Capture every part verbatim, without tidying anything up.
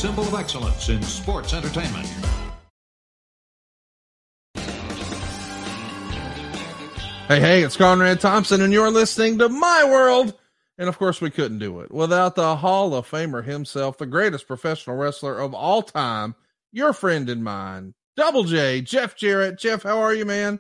symbol of excellence in sports entertainment. Hey, hey, it's Conrad Thompson, and you're listening to My World. And of course, we couldn't do it without the Hall of Famer himself, the greatest professional wrestler of all time, your friend and mine, Double J, Jeff Jarrett. Jeff, how are you, man?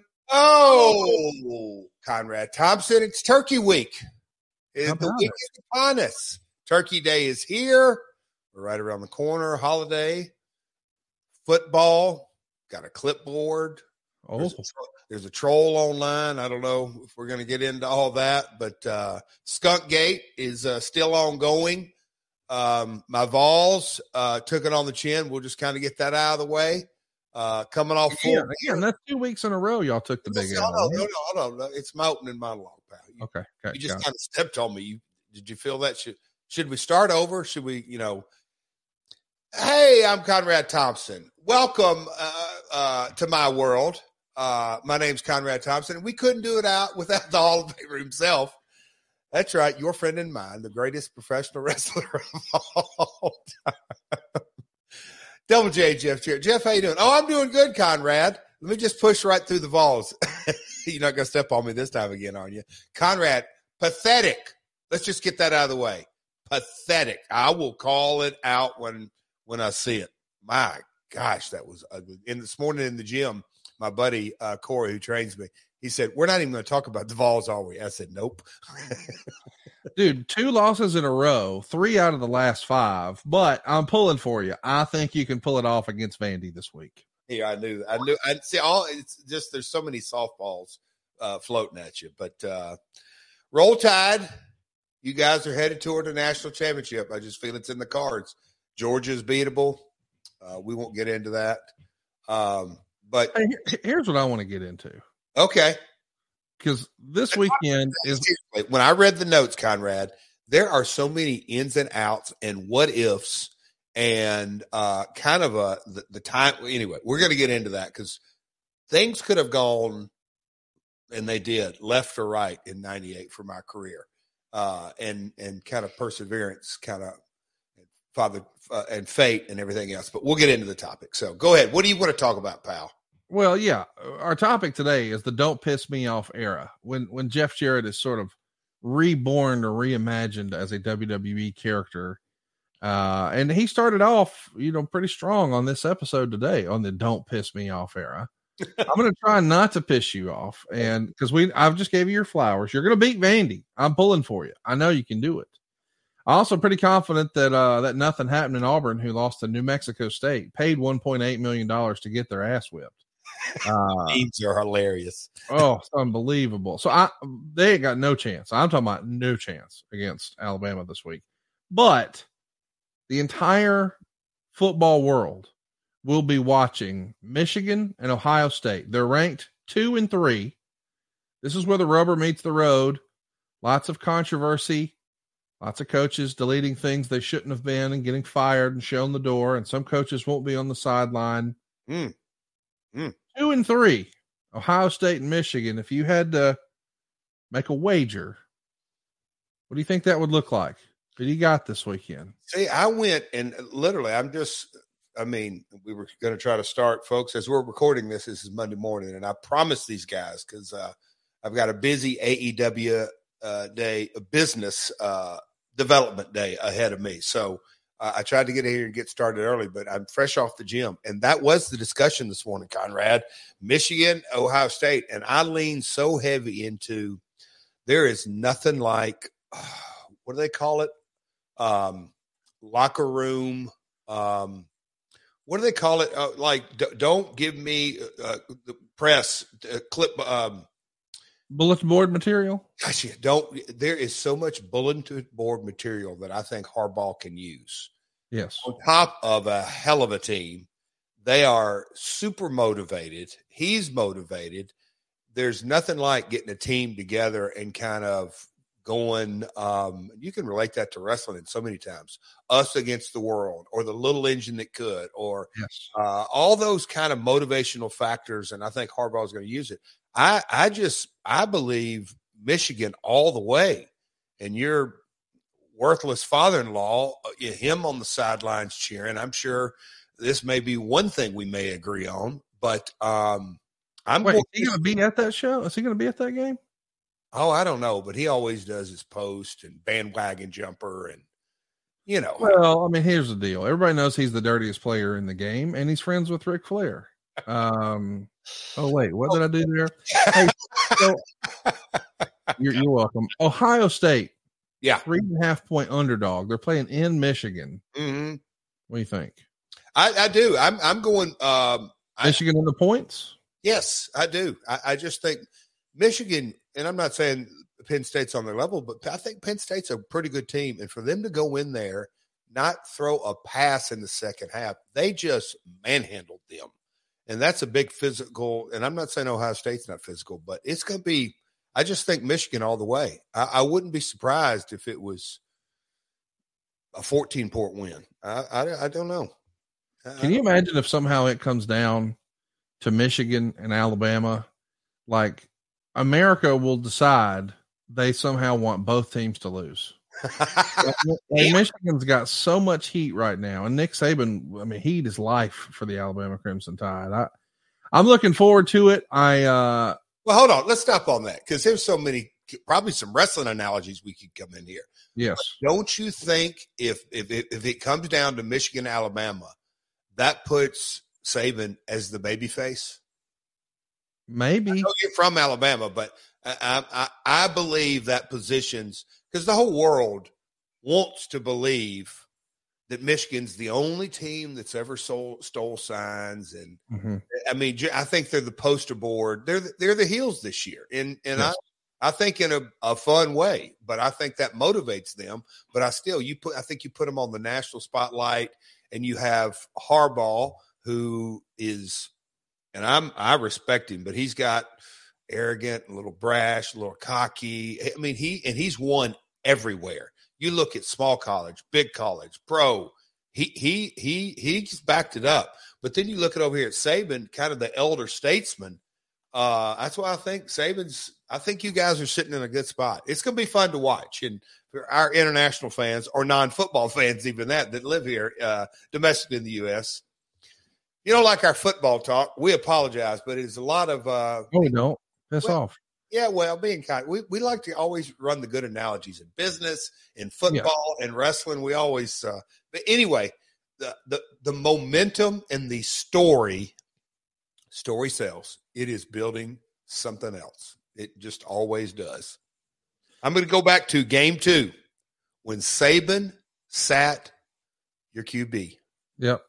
Oh, Conrad Thompson, it's Turkey Week. It, the week it? is upon us. Turkey Day is here. We're right around the corner. Holiday, football, got a clipboard. Oh, there's a, there's a troll online. I don't know if we're going to get into all that, but uh, Skunk Gate is uh, still ongoing. Um, my Vols uh, took it on the chin. We'll just kind of get that out of the way. Uh, coming off full. Yeah, again, that's two weeks in a row y'all took the big no, L. no, no, no, no, no. It's my opening monologue, pal. You, okay, okay. you just kind of stepped on me. You did you feel that? Should should we start over? Should we, you know? Hey, I'm Conrad Thompson. Welcome uh, uh, to my world. Uh, my name's Conrad Thompson, and we couldn't do it out without the Hall of Famer himself. That's right, your friend and mine, the greatest professional wrestler of all time. Double J, Jeff Jarrett. Jeff, how you doing? Oh, I'm doing good, Conrad. Let me just push right through the Vols. You're not going to step on me this time again, are you? Conrad, pathetic. Let's just get that out of the way. Pathetic. I will call it out when when I see it. My gosh, that was ugly. And this morning in the gym, my buddy uh, Corey, who trains me, he said, we're not even going to talk about the Vols, are we? I said, nope. Dude, two losses in a row, three out of the last five, but I'm pulling for you. I think you can pull it off against Vandy this week. Yeah, I knew. I knew. I see. All it's just there's so many softballs uh, floating at you. But uh, roll Tide. You guys are headed toward the national championship. I just feel it's in the cards. Georgia's beatable. Uh, we won't get into that. Um, but hey, here's what I want to get into. Okay. Because this weekend is when I read the notes, Conrad, there are so many ins and outs and what ifs and uh, kind of a the, the time. Anyway, we're going to get into that because things could have gone, and they did, left or right in ninety-eight for my career, uh, and and kind of perseverance, kind of father uh, and fate and everything else. But we'll get into the topic. So go ahead. What do you want to talk about, pal? Well, yeah, our topic today is the "Don't Piss Me Off" era. When when Jeff Jarrett is sort of reborn or reimagined as a W W E character, uh, and he started off, you know, pretty strong on this episode today on the "Don't Piss Me Off" era. I'm going to try not to piss you off, and because we, I've just gave you your flowers. You're going to beat Vandy. I'm pulling for you. I know you can do it. I'm also pretty confident that uh, that nothing happened in Auburn, who lost to New Mexico State, paid one point eight million dollars to get their ass whipped. Uh, Memes are hilarious. Oh, it's unbelievable. So I they ain't got no chance. I'm talking about no chance against Alabama this week. But the entire football world will be watching Michigan and Ohio State. They're ranked two and three. This is where the rubber meets the road. Lots of controversy. Lots of coaches deleting things they shouldn't have been and getting fired and shown the door. And some coaches won't be on the sideline. Mm. Mm. Two and three, Ohio State and Michigan. If you had to make a wager, what do you think that would look like? Who do you got this weekend? See, I went and literally, I'm just, I mean, we were going to try to start, folks, as we're recording this. This is Monday morning, and I promised these guys because uh, I've got a busy A E W uh, day, a business uh, development day ahead of me. So Uh, I tried to get here and get started early, but I'm fresh off the gym. And that was the discussion this morning, Conrad. Michigan, Ohio State. And I leaned so heavy into there is nothing like, uh, what do they call it? Um, locker room. Um, what do they call it? Uh, like, d- don't give me uh, the press uh, clip. Um, Bulletin board material? Gosh, don't. There is so much bulletin board material that I think Harbaugh can use. Yes. On top of a hell of a team, they are super motivated. He's motivated. There's nothing like getting a team together and kind of going. Um, you can relate that to wrestling in so many times. Us against the world, or the little engine that could, or yes. uh, all those kind of motivational factors. And I think Harbaugh is going to use it. I, I just, I believe Michigan all the way. And you're, worthless father-in-law, him on the sidelines cheering. I'm sure this may be one thing we may agree on, but um, I'm Wait, going, is he going to be at that show? Is he going to be at that game? oh, I don't know, but he always does his post and bandwagon jumper and, you know. Well, I mean, here's the deal. Everybody knows he's the dirtiest player in the game, and he's friends with Ric Flair. Um, oh, wait, what did I do there? Hey, so, you're, you're welcome. Ohio State. Yeah. Three and a half point underdog. They're playing in Michigan. Mm-hmm. What do you think? I, I do. I'm I'm going um, Michigan I, in the points? Yes, I do. I, I just think Michigan, and I'm not saying Penn State's on their level, but I think Penn State's a pretty good team. And for them to go in there, not throw a pass in the second half, they just manhandled them. And that's a big physical. And I'm not saying Ohio State's not physical, but it's going to be, I just think Michigan all the way. I, I wouldn't be surprised if it was a fourteen point win. I, I, I don't know. Can you imagine if somehow it comes down to Michigan and Alabama? Like, America will decide they somehow want both teams to lose. Like, Yeah. Michigan's got so much heat right now, and Nick Saban, I mean, heat is life for the Alabama Crimson Tide. I, I'm looking forward to it. I uh, Well, hold on. Let's stop on that because there's so many, probably some wrestling analogies we could come in here. yes, Don't you think if if it, if it comes down to Michigan, Alabama, that puts Saban as the babyface? maybe. I know you're from Alabama, but I I, I believe that positions because the whole world wants to believe that Michigan's the only team that's ever sold, stole signs, and Mm-hmm. I mean, I think they're the poster board. They're the, they're the heels this year, and and Yes. I I think in a, a fun way, but I think that motivates them. But I still, you put, I think you put them on the national spotlight, and you have Harbaugh, who is, and I'm I respect him, but he's got arrogant, a little brash, a little cocky. I mean, he and he's won everywhere. You look at small college, big college, pro. He he he he's backed it up. But then you look at over here at Saban, kind of the elder statesman. Uh, that's why I think Saban's. I think you guys are sitting in a good spot. It's going to be fun to watch, and for our international fans or non-football fans, even that that live here uh, domestically in the U S. You know, like our football talk, we apologize, but it's a lot of. Uh, No, we don't. Piss well, off. Yeah, well, being kind, we, we like to always run the good analogies in business, in football, and wrestling. We always, uh, but anyway, the, the the momentum and the story, story sells. It is building something else. It just always does. I'm going to go back to game two when Saban sat your Q B. Yep.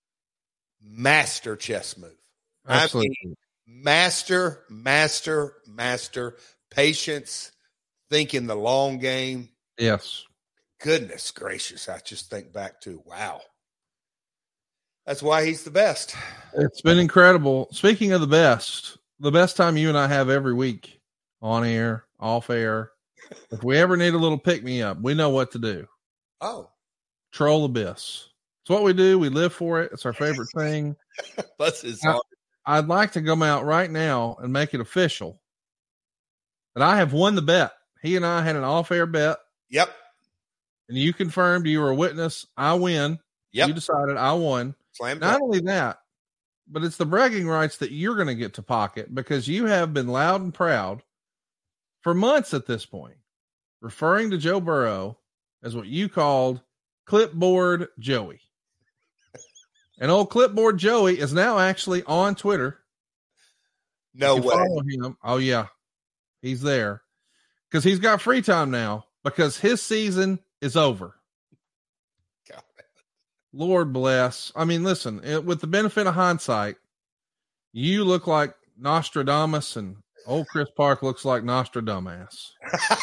Master chess move. Absolutely. I mean, Master, master, master, patience, thinking the long game. Yes. Goodness gracious. I just think back to, wow. That's why he's the best. It's been incredible. Speaking of the best, the best time you and I have every week, on air, off air. If we ever need a little pick me up, we know what to do. Oh. Troll Abyss. It's what we do. We live for it. It's our favorite thing. Bless his Now, heart. I'd like to come out right now and make it official that I have won the bet. He and I had an off-air bet, Yep. and you confirmed you were a witness. I win. Yep. You decided I won. Slam Not dunk. only that, but it's the bragging rights that you're going to get to pocket because you have been loud and proud for months at this point, referring to Joe Burrow as what you called Clipboard Joey. And old Clipboard Joey is now actually on Twitter. No You way. follow him. Oh, yeah. He's there because he's got free time now because his season is over. God. Lord bless. I mean, listen, it, with the benefit of hindsight, you look like Nostradamus and old Chris Park looks like Nostradamus.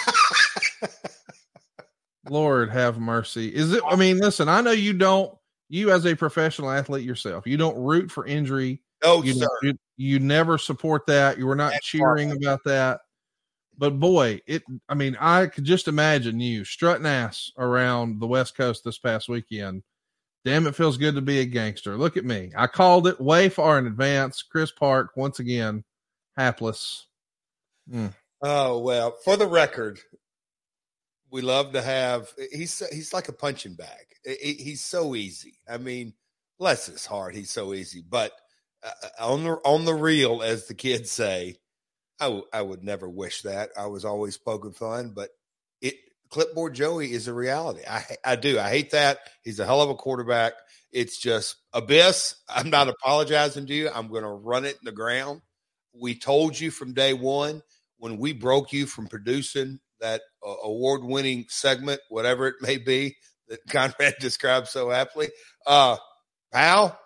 Lord have mercy. Is it, I mean, listen, I know you don't, you as a professional athlete yourself, you don't root for injury. No, You, sir. you, you never support that. You were not That's cheering right. about that. But boy, it, I mean, I could just imagine you strutting ass around the West Coast this past weekend. Damn, it feels good to be a gangster. Look at me. I called it way far in advance. Chris Park, once again, hapless. Mm. Oh, well, for the record, we love to have. He's he's like a punching bag. He's so easy. I mean, bless his heart, he's so easy. But uh, on the on the real, as the kids say, I, w- I would never wish that. I was always poking fun, but it Clipboard Joey is a reality. I I do. I hate that. He's a hell of a quarterback. It's just Abyss. I'm not apologizing to you. I'm going to run it in the ground. We told you from day one when we broke you from producing that uh, award-winning segment, whatever it may be, that Conrad described so aptly. Uh, pal,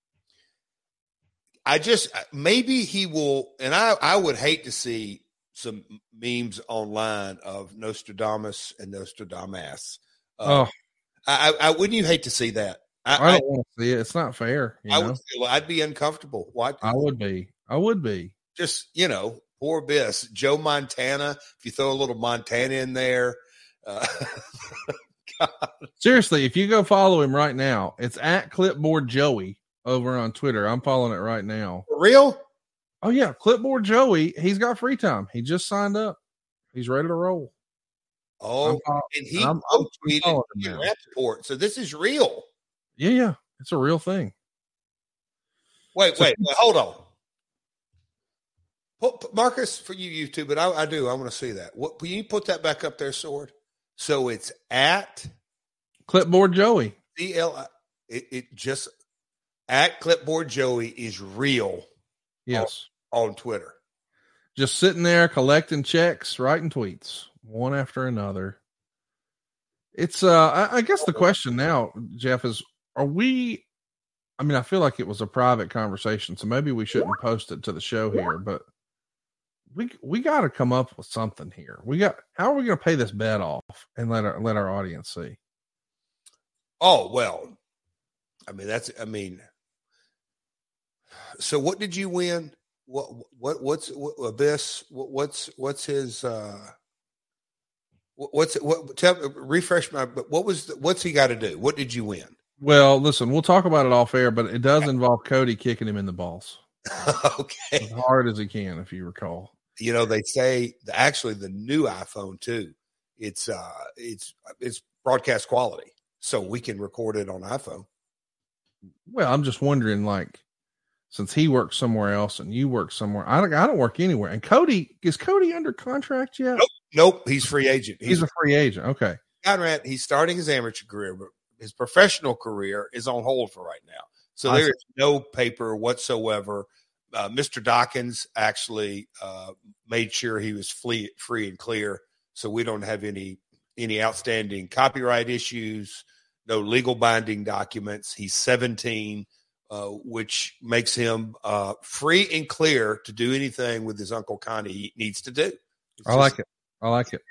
I just maybe he will, and I, I would hate to see some memes online of Nostradamus and Nostradamus. Uh, Oh, I, I wouldn't you hate to see that? I, I, don't want to see it. It's not fair. You I know? would feel I'd be uncomfortable. What I would be. I would be. Just, you know, poor Abyss. Joe Montana, if you throw a little Montana in there. Uh, Seriously, if you go follow him right now, it's at Clipboard Joey over on Twitter. I'm following it right now. For real? Oh, yeah. Clipboard Joey. He's got free time. He just signed up. He's ready to roll. Oh, I'm follow- and he I'm- I'm tweeted following him now. Rappaport. So this is real. Yeah, yeah. It's a real thing. Wait, So- wait, wait, hold on. Put, put- Marcus, for you YouTube, but I, I do. I want to see that. What, can you put that back up there, Sword? So it's at Clipboard Joey. C L I. It, it just at Clipboard Joey is real. Yes. On, on Twitter. Just sitting there collecting checks, writing tweets, one after another. It's, uh, I, I guess the question now, Jeff, is are we, I mean, I feel like it was a private conversation, so maybe we shouldn't post it to the show here, but we, we got to come up with something here. We got, how are we going to pay this bet off and let our, let our audience see? Oh, well, I mean, that's, I mean, so what did you win? What, what, what's what, Abyss? What, what's, what's his, uh, what's, what, tell, refresh my, what was, the, what's he got to do? What did you win? Well, listen, we'll talk about it off air, but it does involve Cody kicking him in the balls Okay. as hard as he can, if you recall. You know, they say actually the new iPhone too, it's, uh, it's, it's broadcast quality. So we can record it on iPhone. Well, I'm just wondering, like, since he works somewhere else and you work somewhere, I don't, I don't work anywhere. And Cody, is Cody under contract yet? Nope. Nope. He's free agent. He's, he's a free agent. Okay. Conrad, he's starting his amateur career, but his professional career is on hold for right now. So I there is no paper whatsoever. Uh, Mister Dawkins actually uh, made sure he was free, free and clear. So we don't have any, any outstanding copyright issues, no legal binding documents. He's seventeen, uh, which makes him uh, free and clear to do anything with his Uncle Connie he needs to do. It's I just, like it. I like it.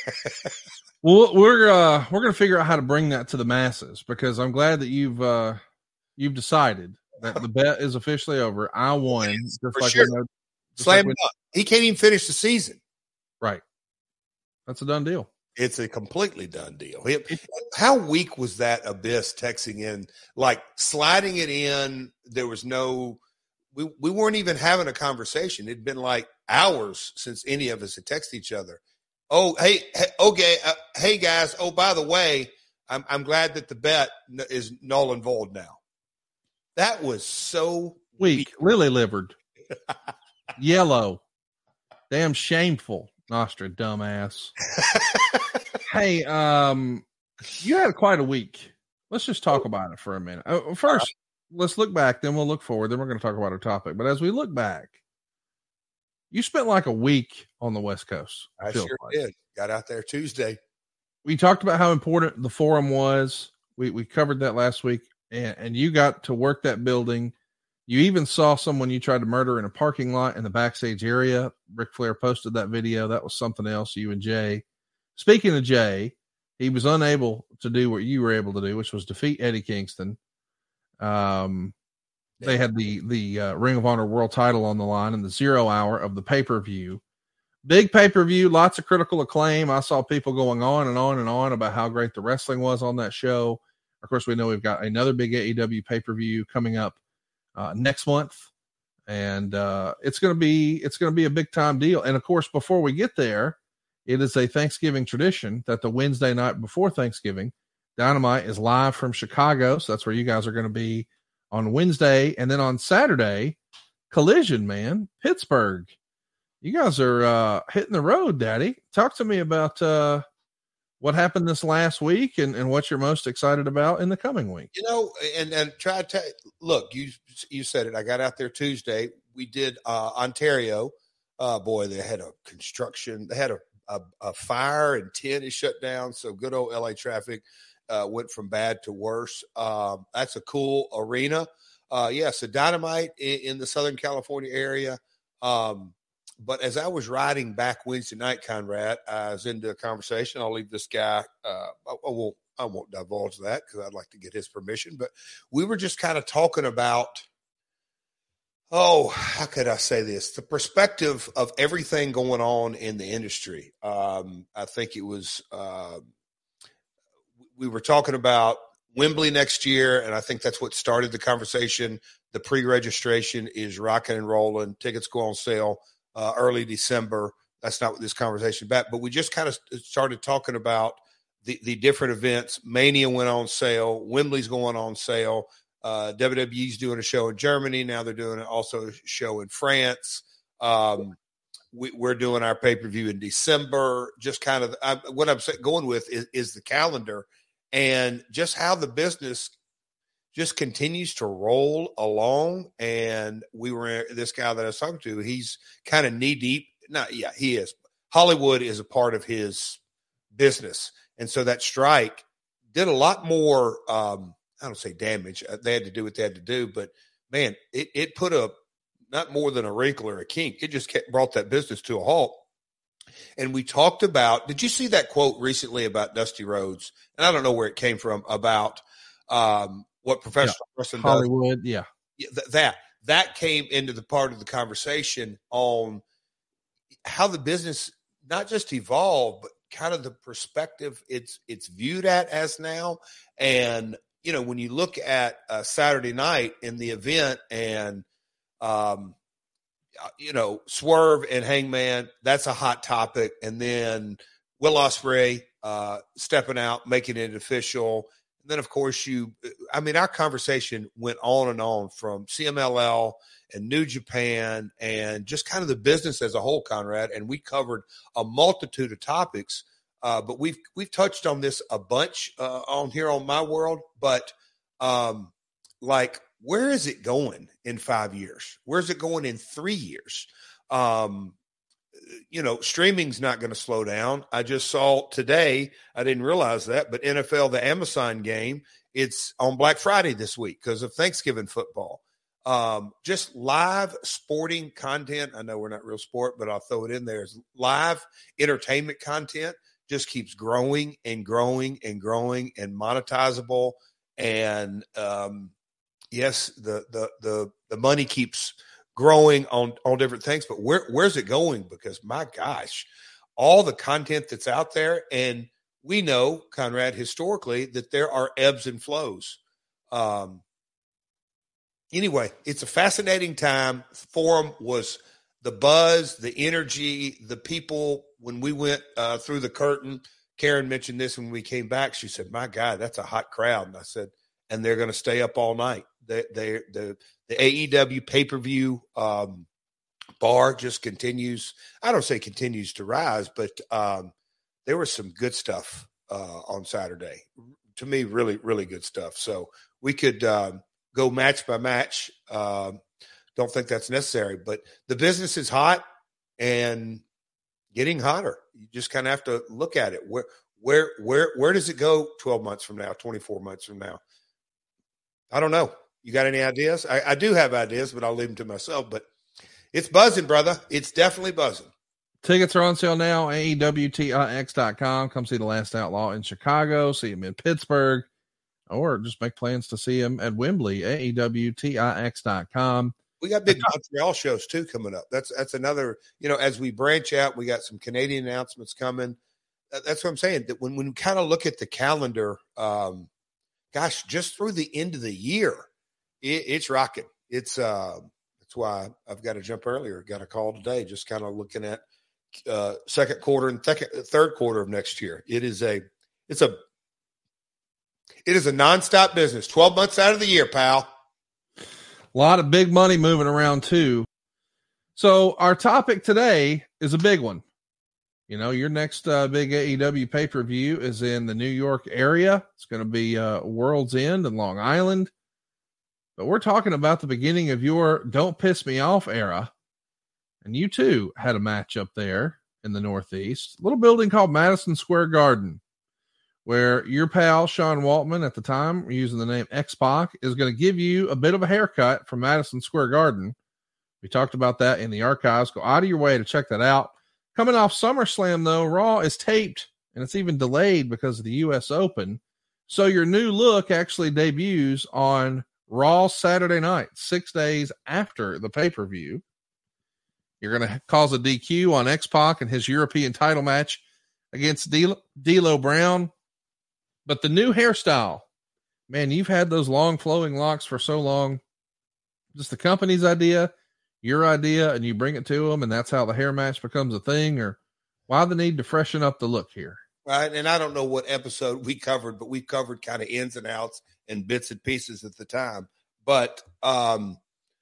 Well, we're uh, we're gonna figure out how to bring that to the masses, because I'm glad that you've uh, you've decided that the bet is officially over. I won, just for like sure. we know, just Slam like we, dunk. He can't even finish the season. right. That's a done deal. It's a completely done deal. He, how weak was that Abyss texting in, like sliding it in? There was no, we, we weren't even having a conversation. It'd been like hours since any of us had texted each other. Oh, hey, hey okay. Uh, hey guys. Oh, by the way, I'm, I'm glad that the bet is null and void now. That was so Weak, lily livered, yellow, damn shameful. Nostra, dumbass. Hey, um, you had quite a week. Let's just talk about it for a minute. Uh, first, let's look back, then we'll look forward. Then we're going to talk about our topic. But as we look back, you spent like a week on the West Coast. I sure like. did. Got out there Tuesday. We talked about how important the forum was. We we covered that last week, and, and you got to work that building. You even saw someone you tried to murder in a parking lot in the backstage area. Ric Flair posted that video. That was something else, you and Jay. Speaking of Jay, he was unable to do what you were able to do, which was defeat Eddie Kingston. Um, they had the, the uh, Ring of Honor World title on the line in the zero hour of the pay-per-view. Big pay-per-view, lots of critical acclaim. I saw people going on and on and on about how great the wrestling was on that show. Of course, we know we've got another big A E W pay-per-view coming up Uh, next month, and uh, it's going to be it's going to be a big time deal. And of course, before we get there, it is a Thanksgiving tradition that the Wednesday night before Thanksgiving, Dynamite is live from Chicago. So that's where you guys are going to be on Wednesday. And then on Saturday, Collision, man, Pittsburgh. You guys are uh, hitting the road, Daddy. Talk to me about uh, what happened this last week and, and what you're most excited about in the coming week. You know, and, and try to look, you, you said it. I got out there Tuesday. We did uh, Ontario. Uh, boy, they had a construction. They had a, a, a fire and ten is shut down. So good old L A traffic uh, went from bad to worse. Um, that's a cool arena. Uh, yeah, so Dynamite in, in the Southern California area. Um, but as I was riding back Wednesday night, Conrad, I was into a conversation. I'll leave this guy. Uh, I, I won't. I won't divulge that because I'd like to get his permission. But we were just kind of talking about. Oh, how could I say this? The perspective of everything going on in the industry. Um, I think it was, uh, we were talking about Wembley next year, and I think that's what started the conversation. The pre-registration is rocking and rolling. Tickets go on sale uh, early December. That's not what this conversation is about, but we just kind of started talking about the, the different events. Mania went on sale. Wembley's going on sale. Uh, W W E's doing a show in Germany. Now they're doing also a show in France. Um, we, we're doing our pay-per-view in December. Just kind of I, what I'm going with is, is the calendar and just how the business just continues to roll along. And we were this guy that I was talking to, he's kind of knee deep. Not, yeah, he is. Hollywood is a part of his business. And so that strike did a lot more, um, I don't say damage. They had to do what they had to do, but man, it, it put a, not more than a wrinkle or a kink. It just kept, brought that business to a halt. And we talked about, did you see that quote recently about Dusty Rhodes? And I don't know where it came from about um, what professional yeah. wrestling Hollywood. does. Yeah. yeah th- that, that came into the part of the conversation on how the business not just evolved, but kind of the perspective it's, it's viewed at as now. And, you know, when you look at uh, Saturday night in the event and, um, you know, Swerve and Hangman, that's a hot topic. And then Will Ospreay uh, stepping out, making it official. And then, of course, you – I mean, our conversation went on and on from C M L L and New Japan and just kind of the business as a whole, Conrad. And we covered a multitude of topics. Uh, but we've we've touched on this a bunch uh, on here on My World, but um, like where is it going in five years? Where's it going in three years? Um, you know, streaming's not going to slow down. I just saw today, I didn't realize that, but N F L, the Amazon game, it's on Black Friday this week because of Thanksgiving football. Um, just live sporting content. I know we're not real sport, but I'll throw it in there. As live entertainment content just keeps growing and growing and growing and monetizable. And um, yes, the, the, the, the money keeps growing on, on different things, but where, where's it going? Because my gosh, all the content that's out there. And we know, Conrad, historically that there are ebbs and flows. Um, anyway, it's a fascinating time. Forum was the buzz, the energy, the people. When we went uh, through the curtain, Karen mentioned this when we came back. She said, my God, that's a hot crowd. And I said, and they're going to stay up all night. They, they, the, the A E W pay-per-view um, bar just continues. I don't say continues to rise, but um, there was some good stuff uh, on Saturday. To me, really, really good stuff. So we could um, go match by match. Um, don't think that's necessary, but the business is hot and getting hotter. You just kind of have to look at it. Where, where, where, where does it go twelve months from now, twenty-four months from now? I don't know. You got any ideas? I, I do have ideas, but I'll leave them to myself. But it's buzzing, brother. It's definitely buzzing. Tickets are on sale now. A E W T I X dot com. Come see The Last Outlaw in Chicago. See him in Pittsburgh. Or just make plans to see him at Wembley. A E W T I X dot com. We got big Montreal shows, too, coming up. That's that's another, you know, as we branch out, we got some Canadian announcements coming. That's what I'm saying. That when, when we kind of look at the calendar, um, gosh, just through the end of the year, it, it's rocking. It's uh, that's why I've got to jump earlier. Got a call today, just kind of looking at uh, second quarter and second, third quarter of next year. It is a, it's a, it is a nonstop business. twelve months out of the year, pal. A lot of big money moving around too. So our topic today is a big one. You know, your next uh, big A E W pay-per-view is in the New York area. It's going to be uh, World's End in Long Island. But we're talking about the beginning of your Don't Piss Me Off era. And you too had a match up there in the Northeast, a little building called Madison Square Garden, where your pal Sean Waltman at the time, using the name X-Pac, is going to give you a bit of a haircut from Madison Square Garden. We talked about that in the archives. Go out of your way to check that out. Coming off SummerSlam, though, Raw is taped, and it's even delayed because of the U S Open. So your new look actually debuts on Raw Saturday night, six days after the pay-per-view. You're going to cause a D Q on X-Pac and his European title match against D'Lo Brown. But the new hairstyle, man, you've had those long flowing locks for so long. Just the company's idea, your idea, and you bring it to them, and that's how the hair match becomes a thing? Or why the need to freshen up the look here? Right. And I don't know what episode we covered, but we covered kind of ins and outs and bits and pieces at the time. But um,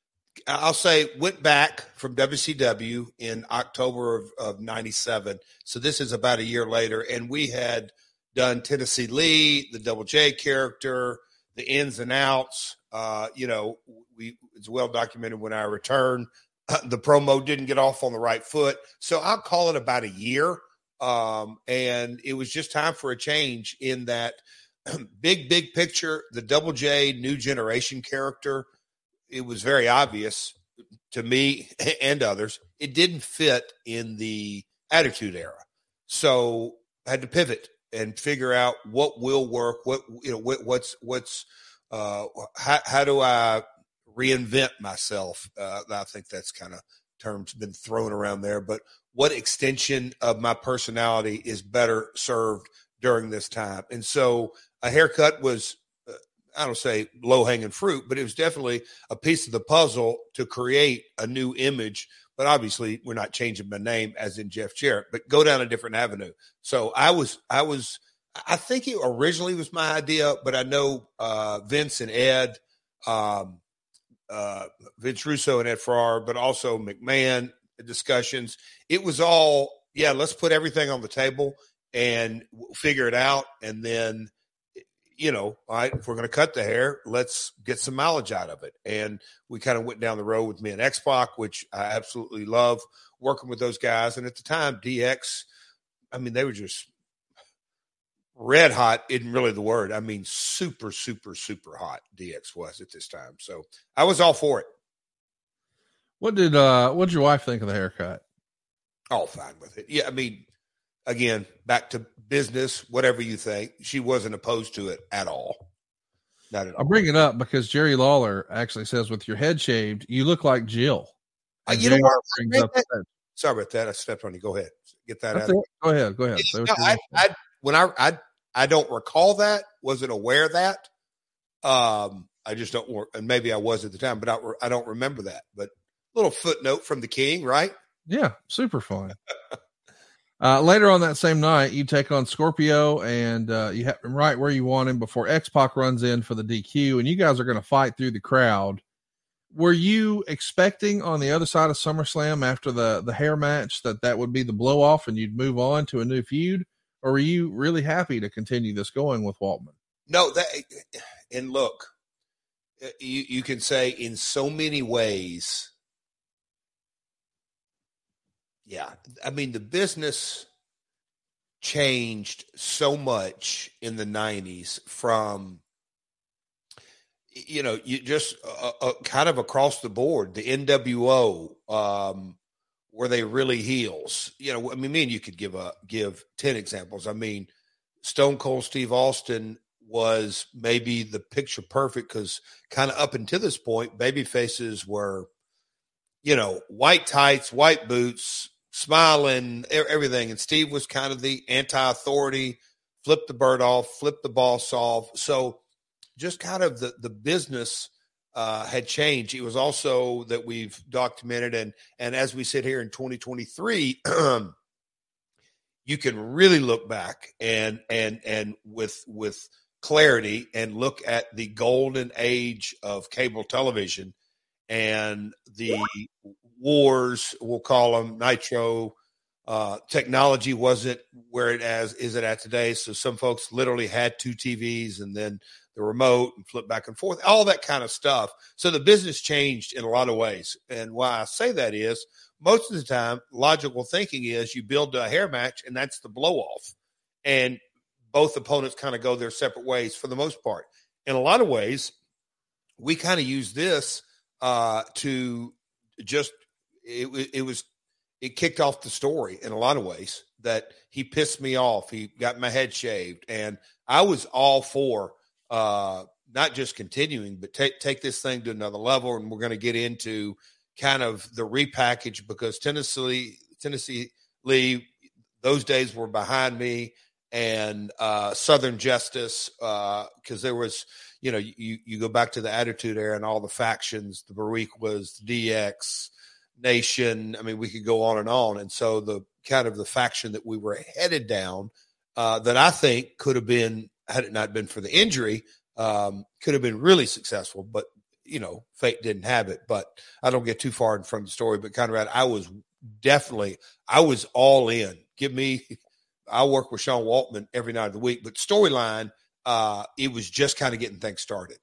I'll say went back from W C W in October of, of ninety-seven. So this is about a year later. And we had done Tennessee Lee, the Double J character, the ins and outs. Uh, you know, we it's well documented when I returned. Uh, the promo didn't get off on the right foot. So I'll call it about a year. Um, and it was just time for a change in that big, big picture, the Double J new generation character. It was very obvious to me and others. It didn't fit in the Attitude Era. So I had to pivot and figure out what will work. What, you know, what, what's, what's, uh, how, how do I reinvent myself? Uh, I think that's kind of terms been thrown around there, but what extension of my personality is better served during this time? And so a haircut was, uh, I don't say low hanging fruit, but it was definitely a piece of the puzzle to create a new image. But obviously we're not changing my name as in Jeff Jarrett, but go down a different avenue. So I was, I was, I think it originally was my idea, but I know uh, Vince and Ed, um, uh, Vince Russo and Ed Farrar, but also McMahon discussions. It was all, yeah, let's put everything on the table and figure it out. And then, you know, all right, if we're going to cut the hair, let's get some mileage out of it. And we kind of went down the road with me and X-Pac, which I absolutely love working with those guys. And at the time, D X, I mean, they were just red hot isn't really the word. I mean, super, super, super hot D X was at this time. So I was all for it. What did, uh, what did your wife think of the haircut? All fine with it. Yeah. I mean, again, back to business, whatever you think. She wasn't opposed to it at all. Not at all. I bring it up because Jerry Lawler actually says with your head shaved, you look like Jill. Uh, you know what? Brings up Sorry about that. I stepped on you. Go ahead. Get that That's out. It. Go ahead. Go ahead. No, I, I, when I, I, I don't recall that, wasn't aware of that. Um, I just don't, and maybe I was at the time, but I, I don't remember that. But a little footnote from the King, right? Yeah, super fun. uh, later on that same night, you take on Scorpio, and uh, you have him right where you want him before X-Pac runs in for the D Q, and you guys are going to fight through the crowd. Were you expecting on the other side of SummerSlam after the, the hair match that that would be the blow off and you'd move on to a new feud? Or were you really happy to continue this going with Waltman? No, that, and look, you, you can say in so many ways, yeah, I mean, the business changed so much in the nineties from, you know, you just uh, uh, kind of across the board, the N W O, um, were they really heels? You know, I mean, me and you could give a, give ten examples. I mean, Stone Cold Steve Austin was maybe the picture perfect because kind of up until this point, baby faces were, you know, white tights, white boots, smiling, everything. And Steve was kind of the anti-authority, flip the bird off, flip the boss off. So just kind of the, the business uh, had changed. It was also that we've documented, and and as we sit here in twenty twenty-three, you can really look back and and and with with clarity and look at the golden age of cable television and the wars, we'll call them nitro. Uh, technology wasn't where it as is it at today. So some folks literally had two T Vs and then the remote and flip back and forth, all that kind of stuff. So the business changed in a lot of ways. And why I say that is most of the time, logical thinking is you build a hair match and that's the blow off. And both opponents kind of go their separate ways for the most part. In a lot of ways, we kind of use this uh, to just, it, it was, it kicked off the story in a lot of ways that he pissed me off. He got my head shaved. And I was all for uh, not just continuing, but take, take this thing to another level. And we're going to get into kind of the repackage because Tennessee, Tennessee Lee, those days were behind me. And uh, Southern Justice, because uh, there was, you know, you, you go back to the Attitude Era and all the factions, the Bariquas, the D X, Nation. I mean, we could go on and on. And so the kind of the faction that we were headed down uh, that I think could have been, had it not been for the injury, um, could have been really successful. But, you know, fate didn't have it. But I don't get too far in front of the story. But Conrad, I was definitely, I was all in. Give me – I work with Sean Waltman every night of the week, but storyline, uh, it was just kind of getting things started.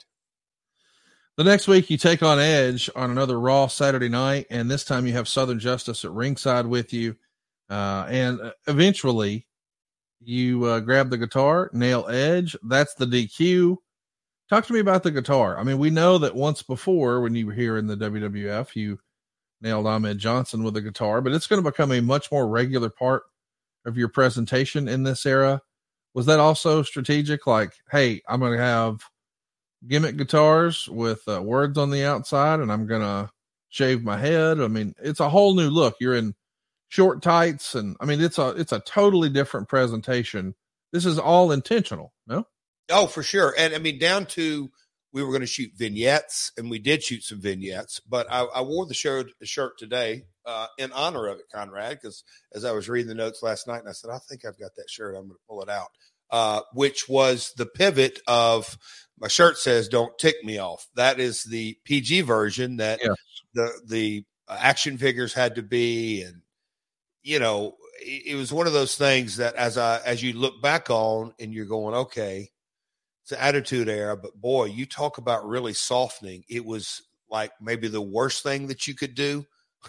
The next week you take on Edge on another Raw Saturday night, and this time you have Southern Justice at ringside with you. Uh, and eventually you uh, grab the guitar, nail Edge. That's the D Q. Talk to me about the guitar. I mean, we know that once before when you were here in the W W F, you nailed Ahmed Johnson with a guitar, but it's going to become a much more regular part of your presentation in this era. Was that also strategic? Like, hey, I'm going to have gimmick guitars with uh, words on the outside and I'm going to shave my head. I mean, it's a whole new look. You're in short tights. And I mean, it's a, it's a totally different presentation. This is all intentional. No? Oh, for sure. And I mean, down to, we were going to shoot vignettes and we did shoot some vignettes, but I, I wore the shirt, the shirt today uh, in honor of it, Conrad, because as I was reading the notes last night and I said, I think I've got that shirt. I'm going to pull it out, uh, which was the pivot of my shirt says, don't tick me off. That is the P G version that yeah. the, the action figures had to be. And, you know, it, it was one of those things that as I, as you look back on and you're going, okay, it's an Attitude Era, but boy, you talk about really softening. It was like maybe the worst thing that you could do,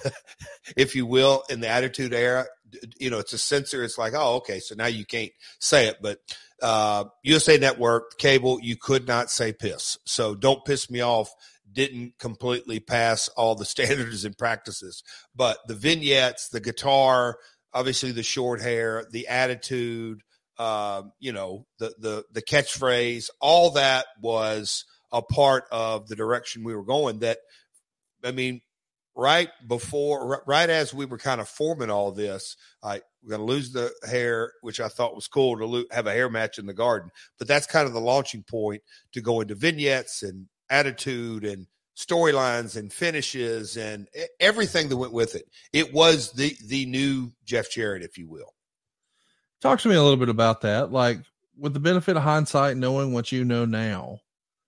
if you will, in the Attitude Era. You know, it's a censor. It's like, oh, okay, so now you can't say it. But uh, U S A Network, cable, you could not say piss. So don't piss me off. Didn't completely pass all the standards and practices. But the vignettes, the guitar, obviously the short hair, the attitude, Um, you know, the, the, the catchphrase, all that was a part of the direction we were going. That, I mean, right before, right as we were kind of forming all this, uh, we're going to lose the hair, which I thought was cool to lo- have a hair match in the Garden, but that's kind of the launching point to go into vignettes and attitude and storylines and finishes and everything that went with it. It was the, the new Jeff Jarrett, if you will. Talk to me a little bit about that. Like, with the benefit of hindsight, knowing what you know now,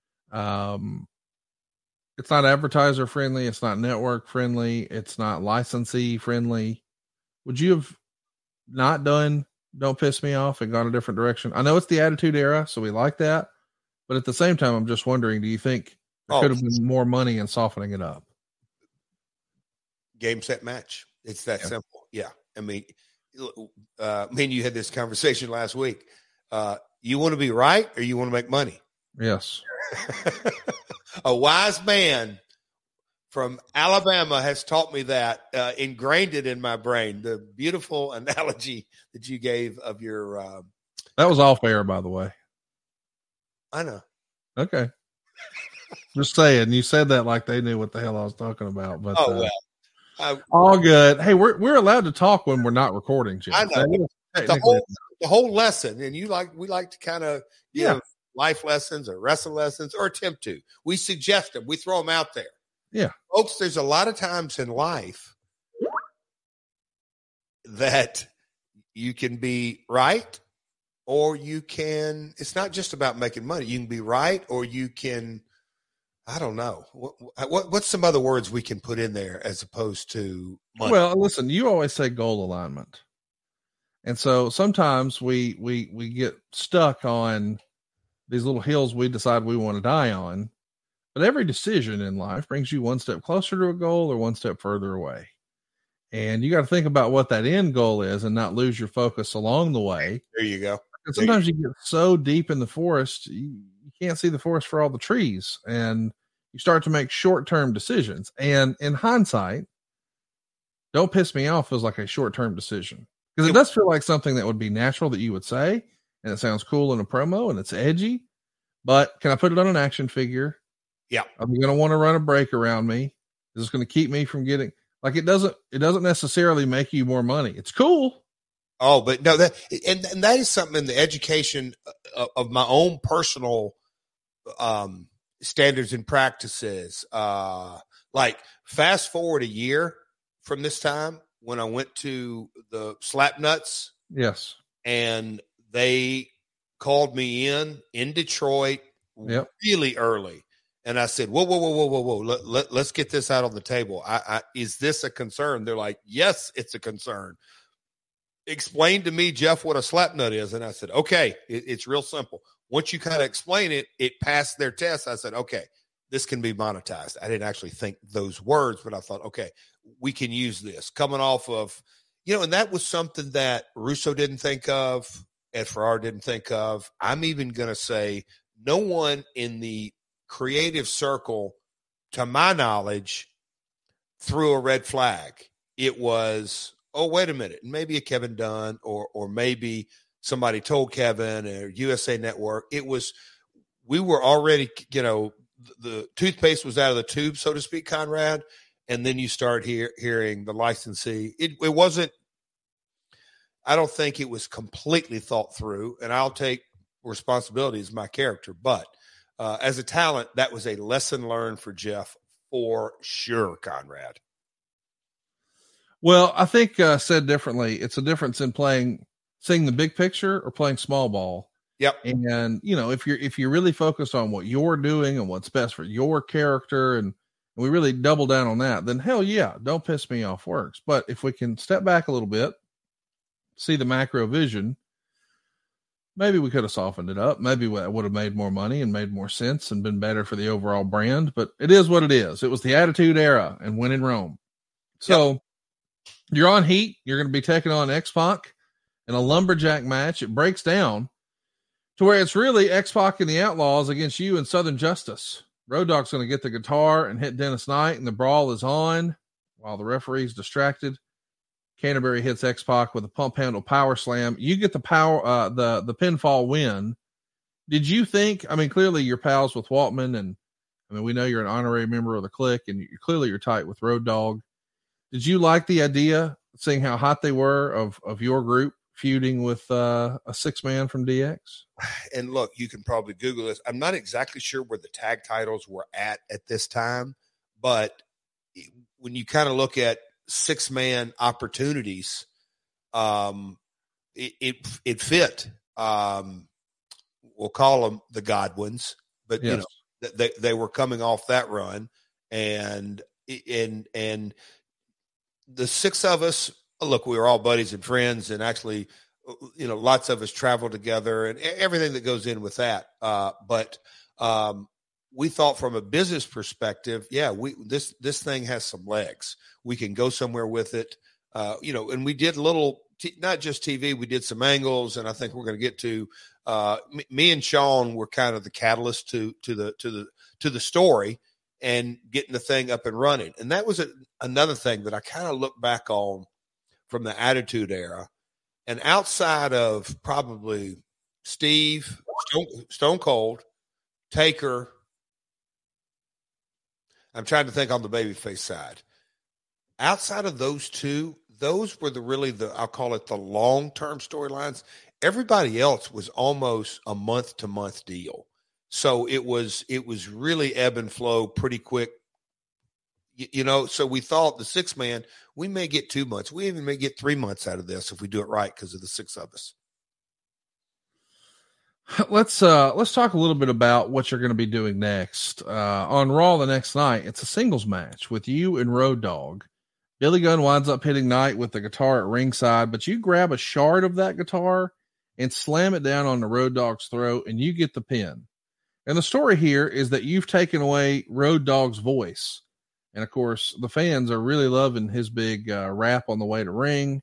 um, it's not advertiser friendly. It's not network friendly. It's not licensee friendly. Would you have not done Don't Piss Me Off and gone a different direction? I know it's the Attitude Era, so we like that. But at the same time, I'm just wondering, do you think there oh, could have been more money in softening it up? Game, set, match. It's that yeah. simple. Yeah. I mean, Uh, me and you had this conversation last week. Uh, you want to be right or you want to make money? Yes. A wise man from Alabama has taught me that, uh, ingrained it in my brain. The beautiful analogy that you gave of your. Uh, that was off air, by the way. I know. Okay. Just saying. You said that like they knew what the hell I was talking about. But oh, uh, well. Uh, all good. Hey, we're we're allowed to talk when we're not recording, Jim. I know the whole the whole lesson, and you like we like to kind of yeah life lessons or wrestling lessons or attempt to. We suggest them. We throw them out there. Yeah. Folks, there's a lot of times in life that you can be right or you can, it's not just about making money. You can be right or you can, I don't know. What, what, what's some other words we can put in there as opposed to money? Well, listen, you always say goal alignment. And so sometimes we, we, we get stuck on these little hills we decide we want to die on, but every decision in life brings you one step closer to a goal or one step further away. And you got to think about what that end goal is and not lose your focus along the way. There you go. And sometimes you get so deep in the forest, you, you can't see the forest for all the trees, and you start to make short-term decisions. And in hindsight, don't piss me off feels like a short-term decision. Because it does feel like something that would be natural that you would say, and it sounds cool in a promo, and it's edgy. But can I put it on an action figure? Yeah. Are you going to want to run a break around me? Is this going to keep me from getting like it doesn't? It doesn't necessarily make you more money. It's cool. Oh, but no, that and, and that is something in the education of, of my own personal um, standards and practices. Uh, like fast forward a year from this time, when I went to the Slapnuts. Yes. And they called me in, in Detroit yep. really early. And I said, whoa, whoa, whoa, whoa, whoa, whoa. Let, let, let's get this out on the table. I, I, is this a concern? They're like, yes, it's a concern. Explain to me, Jeff, what a Slapnut is. And I said, okay, it, it's real simple. Once you kind of explain it, it passed their test. I said, okay, this can be monetized. I didn't actually think those words, but I thought, okay, we can use this coming off of, you know, and that was something that Russo didn't think of, Ed Ferrara didn't think of. I'm even going to say no one in the creative circle, to my knowledge, threw a red flag. It was, oh, wait a minute, maybe a Kevin Dunn or or maybe somebody told Kevin or U S A Network. It was, we were already, you know, the toothpaste was out of the tube, so to speak, Conrad. And then you start hear, hearing the licensee. It, it wasn't, I don't think it was completely thought through, and I'll take responsibility as my character. But uh, as a talent, that was a lesson learned for Jeff for sure, Conrad. Well, I think uh, said differently, it's a difference in playing, seeing the big picture or playing small ball. Yep. And, you know, if you're, if you're really focused on what you're doing and what's best for your character, and we really double down on that, then hell yeah, don't piss me off works. But if we can step back a little bit, see the macro vision, maybe we could have softened it up. Maybe that would have made more money and made more sense and been better for the overall brand, but it is what it is. It was the Attitude Era and when in Rome. So yep. You're on Heat. You're going to be taking on X-Pac in a lumberjack match. It breaks down to where it's really X-Pac and the Outlaws against you and Southern Justice. Road Dogg's going to get the guitar and hit Dennis Knight, and the brawl is on while the referee's distracted. Canterbury hits X-Pac with a pump handle power slam. You get the power, uh, the, the pinfall win. Did you think, I mean, clearly you're pals with Waltman, and I mean, we know you're an honorary member of the clique, and you clearly you're tight with Road Dogg. Did you like the idea, seeing how hot they were, of, of your group feuding with uh, a six man from D X? And look, you can probably Google this. I'm not exactly sure where the tag titles were at at this time, but when you kind of look at six man opportunities, um, it, it, it fit. Um, we'll call them the Godwins, but yes. you know, they, they were coming off that run, and, and, and the six of us, look, we were all buddies and friends, and actually, you know, lots of us travel together and everything that goes in with that. Uh, but um, we thought from a business perspective, yeah, we this this thing has some legs. We can go somewhere with it, uh, you know. And we did little, t- not just T V. We did some angles, and I think we're going to get to. Uh, m- me and Sean were kind of the catalyst to to the to the to the story and getting the thing up and running. And that was a, another thing that I kind of look back on from the Attitude Era. And outside of probably Steve, Stone, Stone Cold, Taker, I'm trying to think on the babyface side. Outside of those two, those were the really the, I'll call it the long-term storylines. Everybody else was almost a month-to-month deal. So it was it was really ebb and flow pretty quick. You, you know, so we thought the six man, we may get two months. We even may get three months out of this if we do it right because of the six of us. Let's uh let's talk a little bit about what you're going to be doing next. Uh on Raw the next night, it's a singles match with you and Road Dogg. Billy Gunn winds up hitting Knight with the guitar at ringside, but you grab a shard of that guitar and slam it down on the Road Dogg's throat and you get the pin. And the story here is that you've taken away Road Dogg's voice. And of course, the fans are really loving his big uh, rap on the way to ring.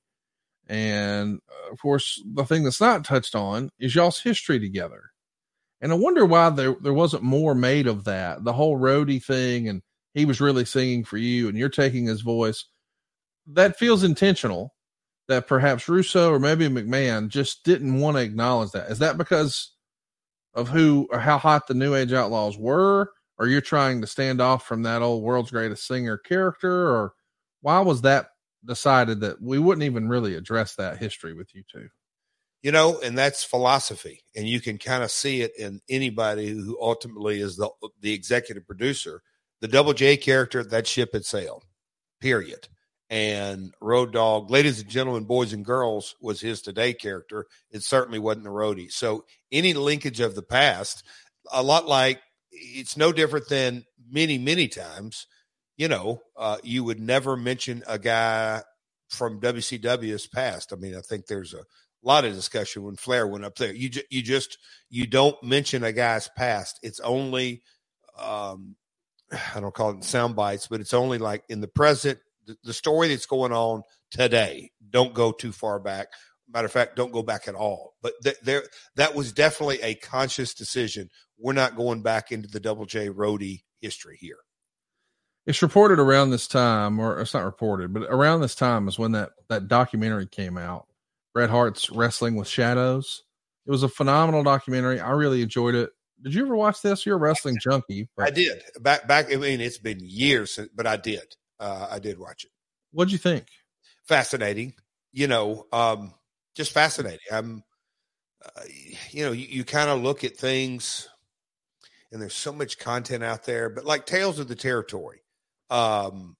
And uh, of course, the thing that's not touched on is y'all's history together. And I wonder why there, there wasn't more made of that, the whole roadie thing. And he was really singing for you and you're taking his voice. That feels intentional, that perhaps Russo or maybe McMahon just didn't want to acknowledge that. Is that because of who or how hot the New Age Outlaws were? Or you're trying to stand off from that old World's Greatest Singer character? Or why was that decided that we wouldn't even really address that history with you two? You know, and that's philosophy. And you can kind of see it in anybody who ultimately is the, the executive producer. The Double J character, that ship had sailed, period. And Road Dogg, ladies and gentlemen, boys and girls, was his today character. It certainly wasn't the roadie. So any linkage of the past, a lot like, it's no different than many, many times, you know, uh, you would never mention a guy from W C W's past. I mean, I think there's a lot of discussion when Flair went up there. You, ju- you just, you don't mention a guy's past. It's only, um, I don't call it sound bites, but it's only like in the present, the, the story that's going on today. Don't go too far back. Matter of fact, don't go back at all. But th- there, that was definitely a conscious decision. We're not going back into the Double J roadie history here. It's reported around this time, or it's not reported, but around this time is when that, that documentary came out. Bret Hart's Wrestling with Shadows. It was a phenomenal documentary. I really enjoyed it. Did you ever watch this? You're a wrestling junkie. But I did. Back, back. I mean, it's been years, but I did. Uh, I did watch it. What'd you think? Fascinating. You know, um, just fascinating. I'm, uh, you know, you, you kind of look at things and there's so much content out there, but like Tales of the Territory. Um,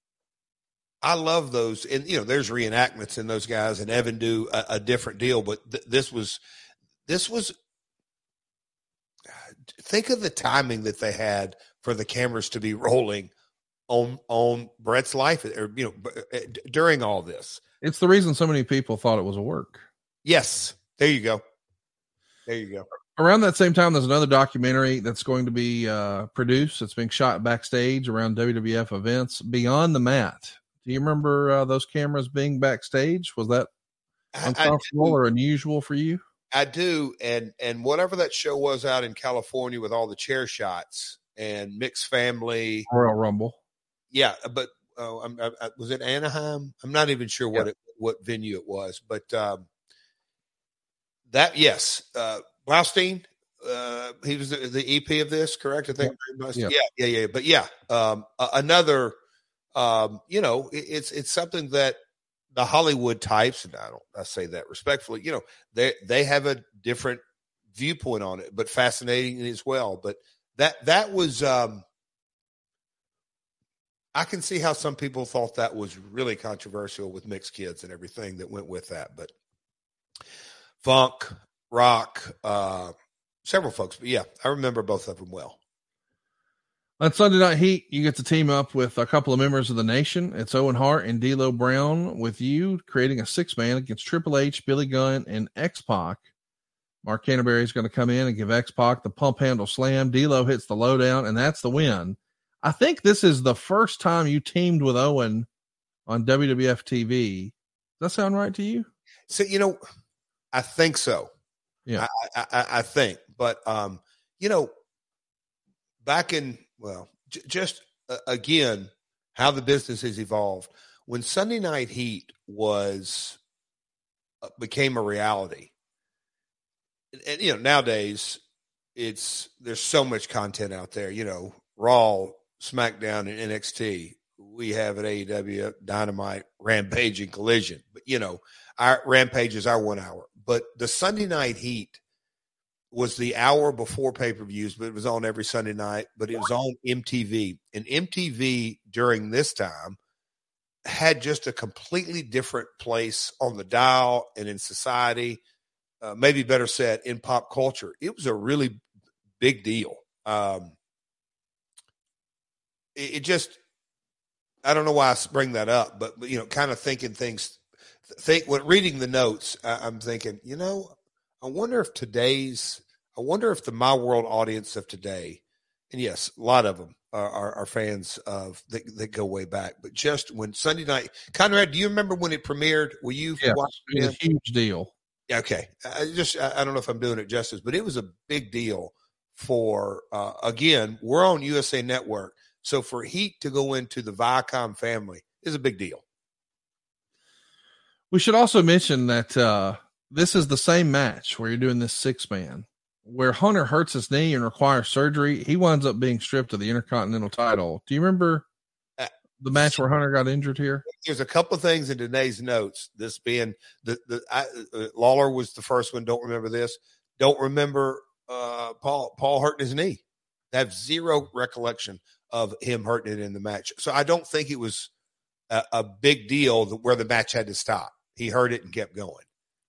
I love those. And, you know, there's reenactments in those guys and Evan do a, a different deal, but th- this was, this was, think of the timing that they had for the cameras to be rolling on, on Bret's life or, you know, during all this. It's the reason so many people thought it was a work. Yes. There you go. There you go. Around that same time, there's another documentary that's going to be uh, produced. It's being shot backstage around W W F events, Beyond the Mat. Do you remember uh, those cameras being backstage? Was that uncomfortable or unusual for you? I do. And, and whatever that show was out in California with all the chair shots and mixed family. Royal Rumble. Yeah. But uh, I, I, was it Anaheim? I'm not even sure what, yeah. it, what venue it was, but um, that, yes. Uh, Blaustein, uh, he was the, the E P of this, correct? I think. Yeah, yeah, yeah. yeah. But yeah, um, uh, another, um, you know, it, it's it's something that the Hollywood types, and I don't, I say that respectfully, you know, they they have a different viewpoint on it, but fascinating as well. But that that was, um, I can see how some people thought that was really controversial with mixed kids and everything that went with that, but funk. Rock, uh, several folks, but yeah, I remember both of them well. On Sunday Night Heat, you get to team up with a couple of members of the Nation. It's Owen Hart and D'Lo Brown with you, creating a six-man against Triple H, Billy Gunn, and X-Pac. Mark Canterbury is going to come in and give X-Pac the pump handle slam. D'Lo hits the lowdown, and that's the win. I think this is the first time you teamed with Owen on W W F T V. Does that sound right to you? So, you know, I think so. Yeah, I, I, I think, but, um, you know, back in, well, j- just uh, again, how the business has evolved. When Sunday Night Heat was, uh, became a reality, and, and, you know, nowadays it's, there's so much content out there, you know, Raw, SmackDown, and N X T. We have at A E W, Dynamite, Rampage, and Collision, but, you know, our Rampage is our one hour. But the Sunday Night Heat was the hour before pay-per-views, but it was on every Sunday night, but it was on M T V. And M T V during this time had just a completely different place on the dial and in society, uh, maybe better said, in pop culture. It was a really big deal. Um, it, it just, I don't know why I bring that up, but, but you know, kind of thinking things, think when reading the notes, I, I'm thinking, you know, I wonder if today's, I wonder if the My World audience of today, and yes, a lot of them are, are, are fans of that, that go way back, but just when Sunday night, Conrad, do you remember when it premiered? Were you Yes, watching it was it? a huge deal. Yeah, okay. I just, I, I don't know if I'm doing it justice, but it was a big deal for, uh, again, we're on U S A Network. So for Heat to go into the Viacom family is a big deal. We should also mention that, uh, this is the same match where you're doing this six man where Hunter hurts his knee and requires surgery. He winds up being stripped of the Intercontinental title. Do you remember the match where Hunter got injured here? There's a couple of things in today's notes. This being the, the I, uh, Lawler was the first one. Don't remember this. Don't remember uh, Paul, Paul hurting his knee. I have zero recollection of him hurting it in the match. So I don't think it was a, a big deal where the match had to stop. He hurt it and kept going.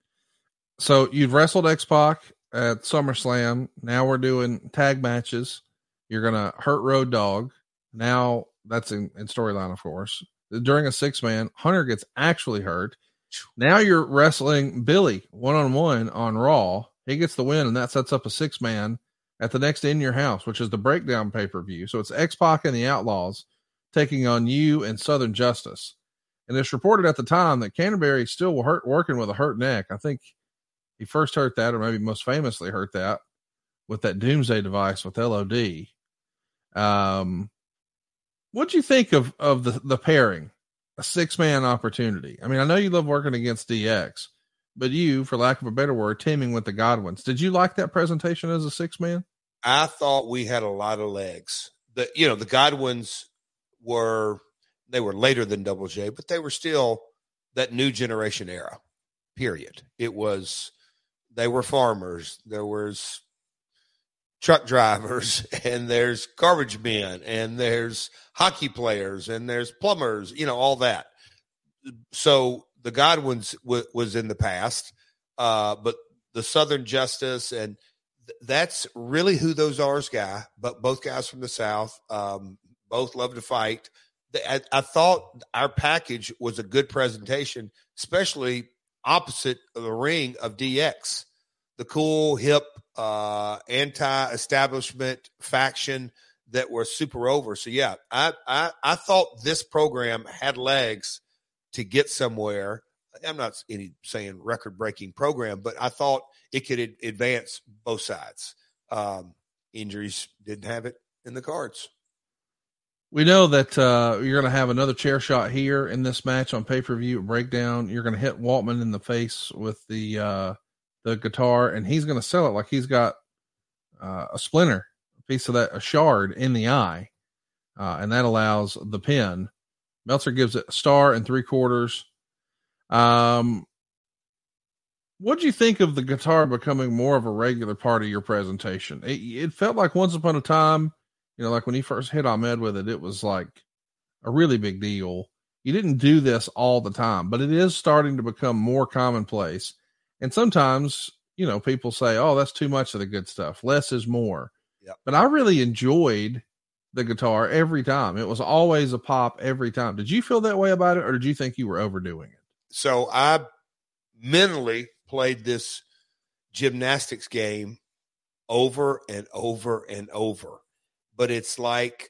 So you've wrestled X-Pac at SummerSlam. Now we're doing tag matches. You're going to hurt Road Dogg. Now that's in, in storyline, of course. During a six man, Hunter gets actually hurt. Now you're wrestling Billy one-on-one on Raw. He gets the win, and that sets up a six man at the next In Your House, which is the Breakdown pay-per-view. So it's X-Pac and the Outlaws taking on you and Southern Justice. And it's reported at the time that Canterbury still hurt, working with a hurt neck. I think he first hurt that, or maybe most famously hurt that with that Doomsday device with L O D. Um, what'd you think of, of the, the pairing, a six man opportunity? I mean, I know you love working against D X, but you, for lack of a better word, teaming with the Godwins. Did you like that presentation as a six man? I thought we had a lot of legs. The, you know, the Godwins were, they were later than Double J, but they were still that new generation era, period. It was, they were farmers. There was truck drivers, and there's garbage men, and there's hockey players, and there's plumbers, you know, all that. So the Godwins w- was in the past, uh, but the Southern Justice, and th- that's really who those are, guy. But both guys from the South, um, both love to fight. I, I thought our package was a good presentation, especially opposite of the ring of D X, the cool, hip, uh, anti-establishment faction that were super over. So yeah, I, I, I thought this program had legs to get somewhere. I'm not any saying record-breaking program, but I thought it could ad- advance both sides. Um, injuries didn't have it in the cards. We know that uh, you're going to have another chair shot here in this match on pay-per-view Breakdown. You're going to hit Waltman in the face with the uh, the guitar, and he's going to sell it like he's got uh, a splinter, a piece of that, a shard in the eye, uh, and that allows the pin. Meltzer gives it a star and three quarters. Um, what do you think of the guitar becoming more of a regular part of your presentation? It, it felt like once upon a time, you know, like when he first hit Ahmed with it, it was like a really big deal. You didn't do this all the time, but it is starting to become more commonplace. And sometimes, you know, people say, oh, that's too much of the good stuff. Less is more. Yep. But I really enjoyed the guitar every time. It was always a pop every time. Did you feel that way about it, or did you think you were overdoing it? So I mentally played this gymnastics game over and over and over. But it's like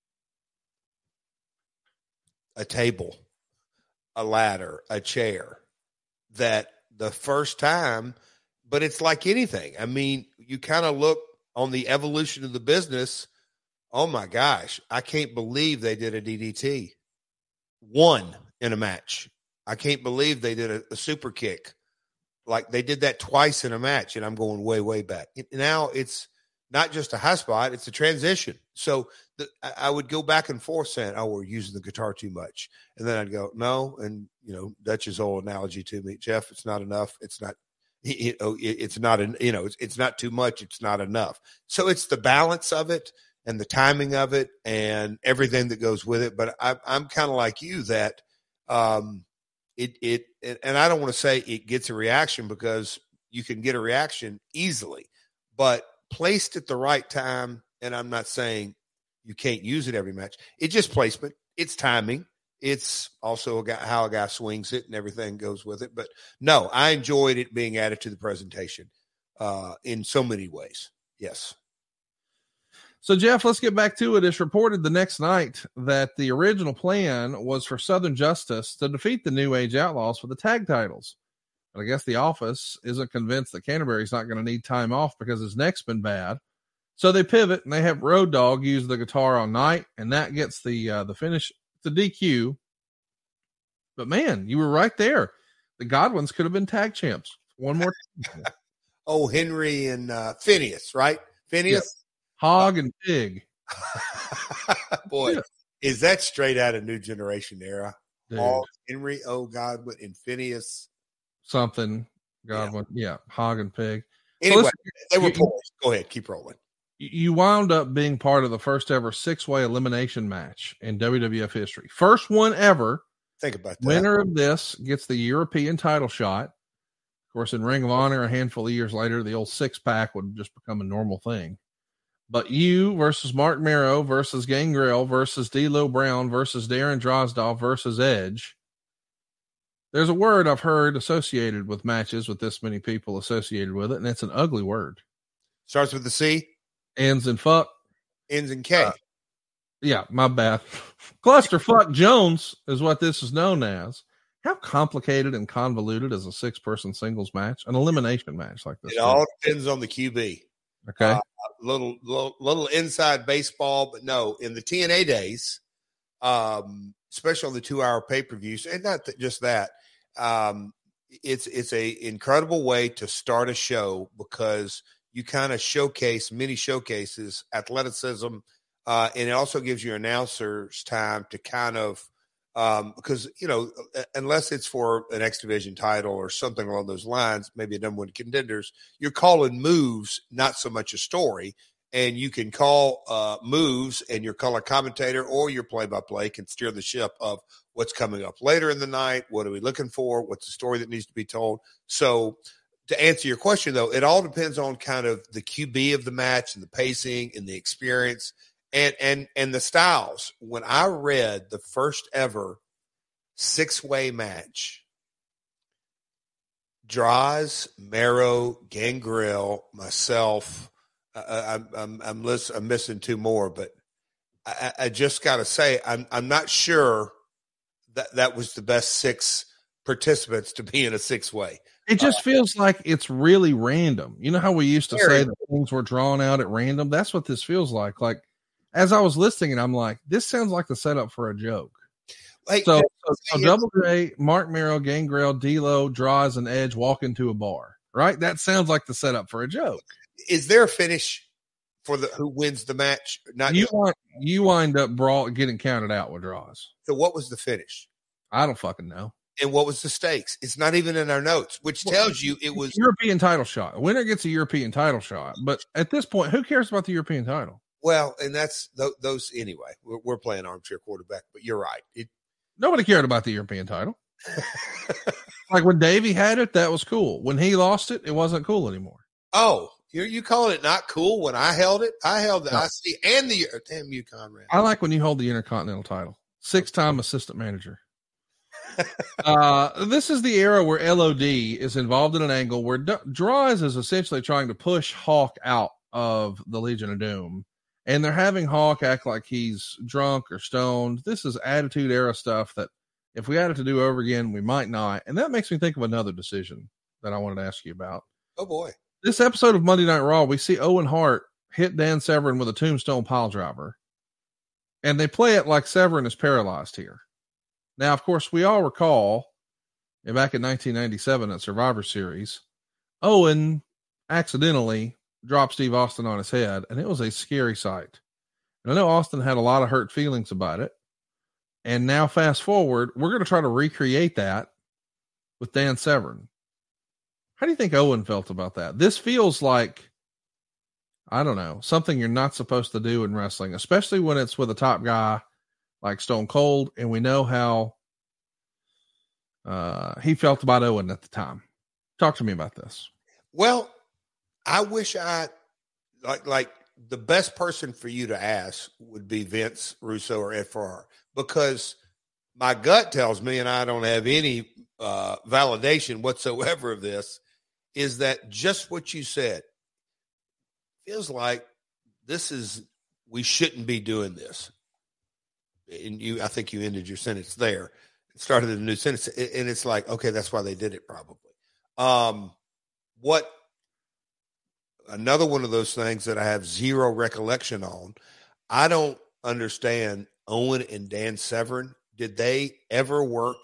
a table, a ladder, a chair that the first time, but it's like anything. I mean, you kind of look on the evolution of the business. Oh my gosh, I can't believe they did a D D T. One in a match. I can't believe they did a, a super kick. Like they did that twice in a match, and I'm going way, way back. Now it's not just a high spot, it's a transition. So the, I would go back and forth saying, oh, we're using the guitar too much. And then I'd go, no. And, you know, Dutch's old analogy to me, Jeff, it's not enough. It's not, you know, it's not an, you know, it's, it's not too much. It's not enough. So it's the balance of it and the timing of it and everything that goes with it. But I, I'm kind of like you that, um, it, it, and I don't want to say it gets a reaction because you can get a reaction easily, but placed at the right time. And I'm not saying you can't use it every match. It's just placement. It's timing. It's also a guy, how a guy swings it and everything goes with it. But no, I enjoyed it being added to the presentation uh, in so many ways. Yes. So, Jeff, let's get back to it. It's reported the next night that the original plan was for Southern Justice to defeat the New Age Outlaws for the tag titles. But I guess the office isn't convinced that Canterbury's not going to need time off because his neck's been bad. So they pivot and they have Road Dogg use the guitar all night, and that gets the uh, the finish. It's a D Q. But man, you were right there. The Godwins could have been tag champs. One more time. Oh, Henry and uh, Phineas, right? Phineas? Yep. Hog and Pig. Boy, yeah. Is that straight out of New Generation era? Hog, Henry, oh, Godwin, and Phineas. Something. Godwin. Yeah. yeah. Hog and Pig. Anyway, so they were poised. Go ahead. Keep rolling. You wound up being part of the first ever six-way elimination match in W W F history. First one ever. Think about that. Winner of this gets the European title shot. Of course, in Ring of Honor, a handful of years later, the old six-pack would just become a normal thing. But you versus Mark Mero versus Gangrel versus D'Lo Brown versus Darren Drozdov versus Edge. There's a word I've heard associated with matches with this many people associated with it, and it's an ugly word. Starts with the C? Ends in fuck. Ends in K. Uh, yeah, my bad. Clusterfuck Jones is what this is known as. How complicated and convoluted is a six-person singles match, an elimination match like this? It all depends on the Q B. Okay. Uh, little, little, little inside baseball, but no, in the T N A days, um, especially on the two-hour pay-per-views, and not th- just that, um, it's it's a incredible way to start a show because you kind of showcase mini showcases, athleticism, uh, and it also gives you announcers time to kind of um, because you know unless it's for an X Division title or something along those lines, maybe a number one contenders, you're calling moves, not so much a story. And you can call uh, moves, and your color commentator or your play-by-play can steer the ship of what's coming up later in the night. What are we looking for? What's the story that needs to be told? So to answer your question, though, it all depends on kind of the Q B of the match and the pacing and the experience and and and the styles. When I read the first ever six-way match, Droz, Mero, Gangrel, myself, I, I'm I'm I'm, listen, I'm missing two more, but I, I just got to say I'm I'm not sure that that was the best six participants to be in a six-way. It just uh, feels like it's really random. You know how we used to say that things were drawn out at random? That's what this feels like. Like as I was listening, and I'm like, this sounds like the setup for a joke. Like, so, so, so Double J, Mark Mero, Gangrel, D'Lo, Droz, and Edge walk into a bar, right? That sounds like the setup for a joke. Is there a finish for the who wins the match? Not you wind, you wind up brawl getting counted out with Droz. So what was the finish? I don't fucking know. And what was the stakes? It's not even in our notes, which well, tells you it was European title shot. A winner gets a European title shot, but at this point, who cares about the European title? Well, and that's th- those anyway. We're, we're playing armchair quarterback, but you're right. It, Nobody cared about the European title. Like when Davey had it, that was cool. When he lost it, it wasn't cool anymore. Oh, you you calling it not cool? When I held it, I held the no. I C and the damn you, Conrad. I like when you hold the Intercontinental title. Six-time assistant manager. uh, this is the era where L O D is involved in an angle where D- Droz is essentially trying to push Hawk out of the Legion of Doom. And they're having Hawk act like he's drunk or stoned. This is Attitude Era stuff that if we had it to do over again, we might not. And that makes me think of another decision that I wanted to ask you about. Oh, boy. This episode of Monday Night Raw, we see Owen Hart hit Dan Severn with a tombstone piledriver. And they play it like Severn is paralyzed here. Now, of course, we all recall back in nineteen ninety-seven at Survivor Series, Owen accidentally dropped Steve Austin on his head, and it was a scary sight. And I know Austin had a lot of hurt feelings about it. And now fast forward, we're going to try to recreate that with Dan Severn. How do you think Owen felt about that? This feels like, I don't know, something you're not supposed to do in wrestling, especially when it's with a top guy like Stone Cold. And we know how uh, he felt about Owen at the time. Talk to me about this. Well, I wish I like, like the best person for you to ask would be Vince Russo or Ed Farrar, because my gut tells me, and I don't have any uh, validation whatsoever of this, is that just what you said feels like this is, we shouldn't be doing this. And you, I think you ended your sentence there, started a new sentence. And it's like, okay, that's why they did it probably. Um, what, another one of those things that I have zero recollection on, I don't understand Owen and Dan Severn. Did they ever work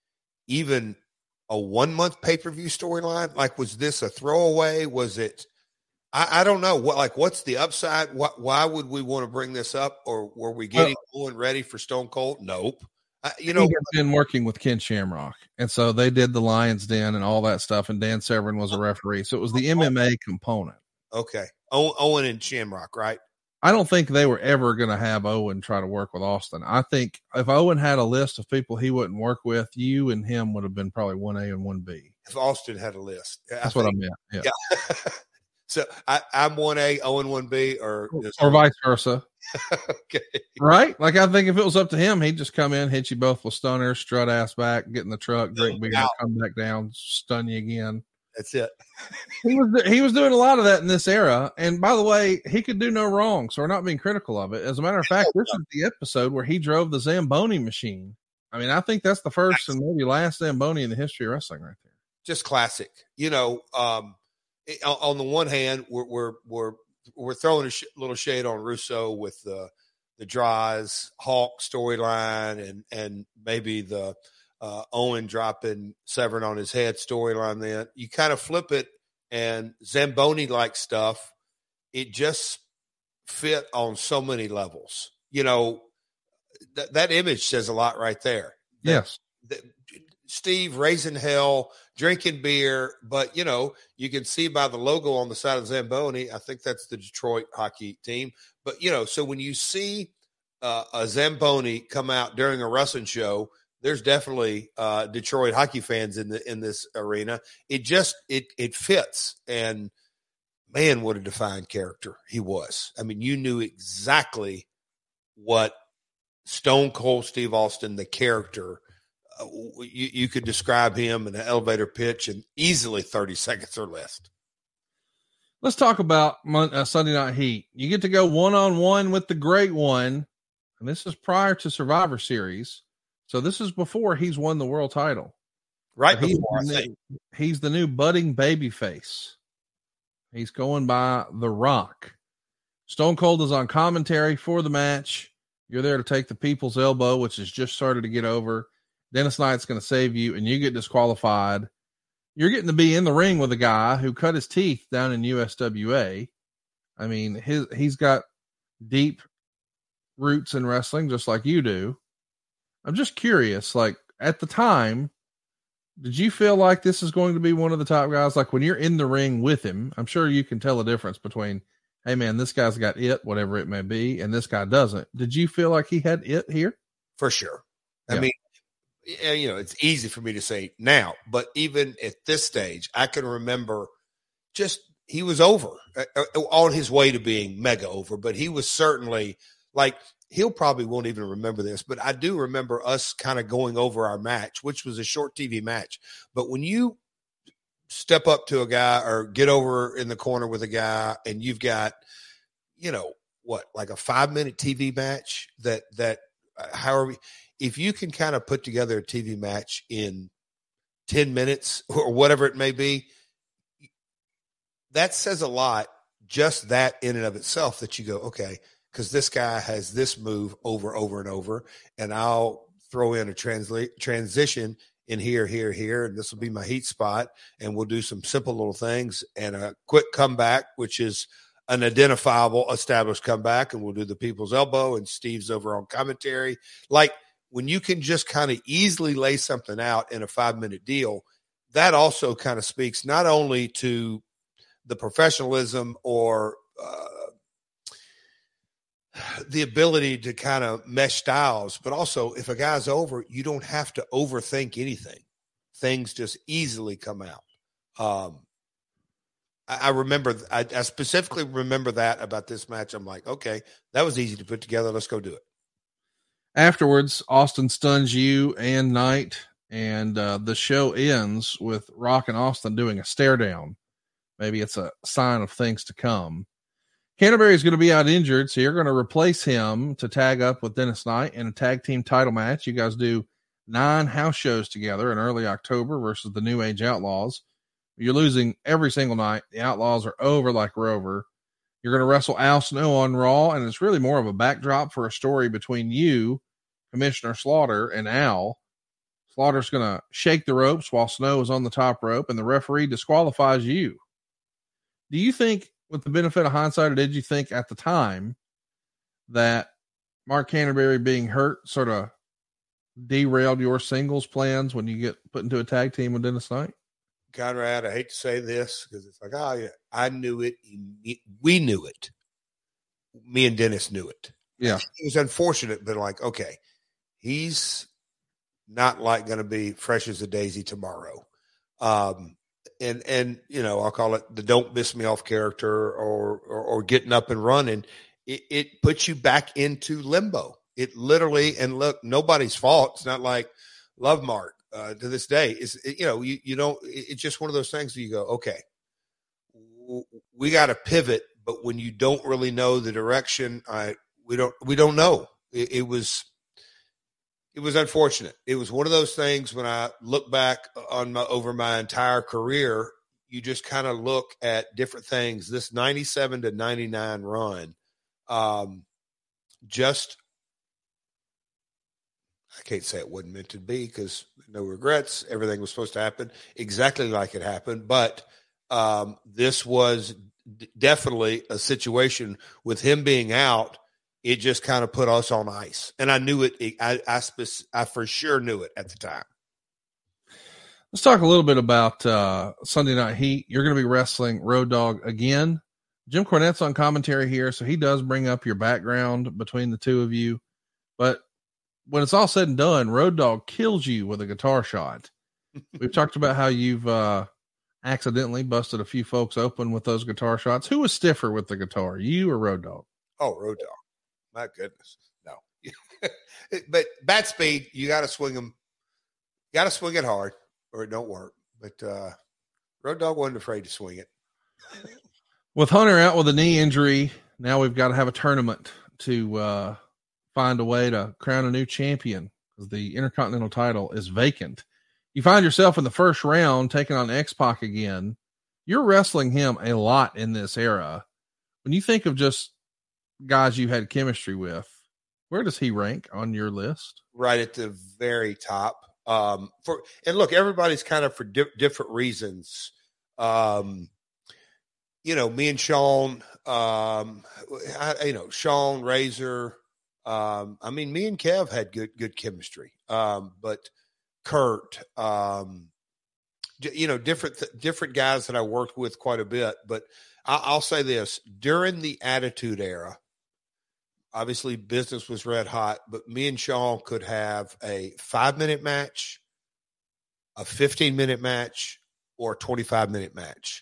even a one month pay-per-view storyline? Like, was this a throwaway? Was it, I, I don't know what, like, what's the upside? What, why would we want to bring this up? Or were we getting well, Owen ready for Stone Cold? Nope. I, you know, he has been working with Ken Shamrock. And so they did the Lion's Den and all that stuff. And Dan Severn was a referee. So it was the M M A component. Okay. Owen, Owen and Shamrock, right? I don't think they were ever going to have Owen try to work with Austin. I think if Owen had a list of people he wouldn't work with, you and him would have been probably one A and one B. If Austin had a list. That's I what think, I meant. Yeah. yeah. So I, I'm one A, Owen one B, or or vice versa. Okay. Right? Like, I think if it was up to him, he'd just come in, hit you both with stunners, strut ass back, get in the truck, drink beer, come back down, stun you again. That's it. he was he was doing a lot of that in this era. And by the way, he could do no wrong. So we're not being critical of it. As a matter of fact, this is the episode where he drove the Zamboni machine. I mean, I think that's the first and maybe last Zamboni in the history of wrestling right there. Just classic. You know, um, on the one hand, we're we're we're, we're throwing a sh- little shade on Russo with the the Droz Hawk storyline and and maybe the Uh, Owen dropping Severn on his head storyline. Then you kind of flip it, and Zamboni like stuff, it just fit on so many levels. You know, th- that image says a lot right there. That, yes. That Steve raising hell, drinking beer, but you know, you can see by the logo on the side of Zamboni, I think that's the Detroit hockey team. But you know, so when you see uh, a Zamboni come out during a wrestling show, there's definitely uh, Detroit hockey fans in the in this arena. It just it it fits, and man, what a defined character he was. I mean, you knew exactly what Stone Cold Steve Austin, the character, uh, you you could describe him in an elevator pitch in easily thirty seconds or less. Let's talk about uh, Sunday Night Heat. You get to go one on one with the Great One, and this is prior to Survivor Series. So this is before he's won the world title. Right he's before, the I new, think. He's the new budding babyface. He's going by The Rock. Stone Cold is on commentary for the match. You're there to take the people's elbow, which has just started to get over. Dennis Knight's going to save you, and you get disqualified. You're getting to be in the ring with a guy who cut his teeth down in U S W A. I mean, his he's got deep roots in wrestling, just like you do. I'm just curious, like at the time, did you feel like this is going to be one of the top guys? Like when you're in the ring with him, I'm sure you can tell a difference between, hey man, this guy's got it, whatever it may be, and this guy doesn't. Did you feel like he had it here? For sure. I yeah. mean, you know, it's easy for me to say now, but even at this stage, I can remember just, he was over uh, on his way to being mega over, but he was certainly like, he'll probably won't even remember this, but I do remember us kind of going over our match, which was a short T V match. But when you step up to a guy or get over in the corner with a guy and you've got, you know, what, like a five minute T V match that, that, uh, however, if you can kind of put together a T V match in ten minutes or whatever it may be, that says a lot, just that in and of itself, that you go, okay, because this guy has this move over, over and over, and I'll throw in a transla- transition in here, here, here, and this will be my heat spot, and we'll do some simple little things and a quick comeback, which is an identifiable, established comeback, and we'll do the people's elbow, and Steve's over on commentary. Like, when you can just kind of easily lay something out in a five-minute deal, that also kind of speaks not only to the professionalism or uh, the ability to kind of mesh styles, but also if a guy's over, you don't have to overthink anything. Things just easily come out. Um, I, I remember, I, I specifically remember that about this match. I'm like, okay, that was easy to put together. Let's go do it. Afterwards, Austin stuns you and Knight, and uh, the show ends with Rock and Austin doing a stare down. Maybe it's a sign of things to come. Canterbury is going to be out injured, so you're going to replace him to tag up with Dennis Knight in a tag team title match. You guys do nine house shows together in early October versus the New Age Outlaws. You're losing every single night. The Outlaws are over like Rover. You're going to wrestle Al Snow on Raw, and it's really more of a backdrop for a story between you, Commissioner Slaughter, and Al. Slaughter's going to shake the ropes while Snow is on the top rope, and the referee disqualifies you. Do you think, with the benefit of hindsight, or did you think at the time that Mark Canterbury being hurt sort of derailed your singles plans when you get put into a tag team with Dennis Knight? Conrad, I hate to say this because it's like, oh, yeah, I knew it. We knew it. Me and Dennis knew it. Yeah. It was unfortunate, but like, okay, he's not like going to be fresh as a daisy tomorrow. Um, and, and, you know, I'll call it the don't miss me off character or, or, or getting up and running. It, it puts you back into limbo. It literally, and look, nobody's fault. It's not like Love Mark uh, to this day is, you know, you, you don't, it's just one of those things where you go, okay, we got to pivot, but when you don't really know the direction, I, we don't, we don't know. It, it was, it was unfortunate. It was one of those things when I look back on my, over my entire career, you just kind of look at different things. This ninety-seven to ninety-nine run, um, just, I can't say it wasn't meant to be because no regrets. Everything was supposed to happen exactly like it happened. But um, this was d- definitely a situation with him being out. It just kind of put us on ice. And I knew it. I, I, spec- I for sure knew it at the time. Let's talk a little bit about uh, Sunday Night Heat. You're going to be wrestling Road Dogg again. Jim Cornette's on commentary here, so he does bring up your background between the two of you. But when it's all said and done, Road Dogg kills you with a guitar shot. We've talked about how you've uh, accidentally busted a few folks open with those guitar shots. Who was stiffer with the guitar, you or Road Dogg? Oh, Road Dogg. My goodness. No. But bat speed, you got to swing them. You got to swing it hard or it don't work. But uh, Road Dogg wasn't afraid to swing it. With Hunter out with a knee injury, now we've got to have a tournament to uh, find a way to crown a new champion because the Intercontinental title is vacant. You find yourself in the first round taking on X-Pac again. You're wrestling him a lot in this era. When you think of just guys you had chemistry with, where does he rank on your list? Right at the very top. Um, for and look, everybody's kind of for di- different reasons. Um, you know, me and Sean, um, I, you know, Sean, Razor. Um, I mean, me and Kev had good good chemistry. Um, but Kurt, um, you know, different th- different guys that I worked with quite a bit. But I- I'll say this: during the Attitude Era, obviously business was red hot. But me and Sean could have a five minute match, a fifteen minute match, or a twenty-five minute match.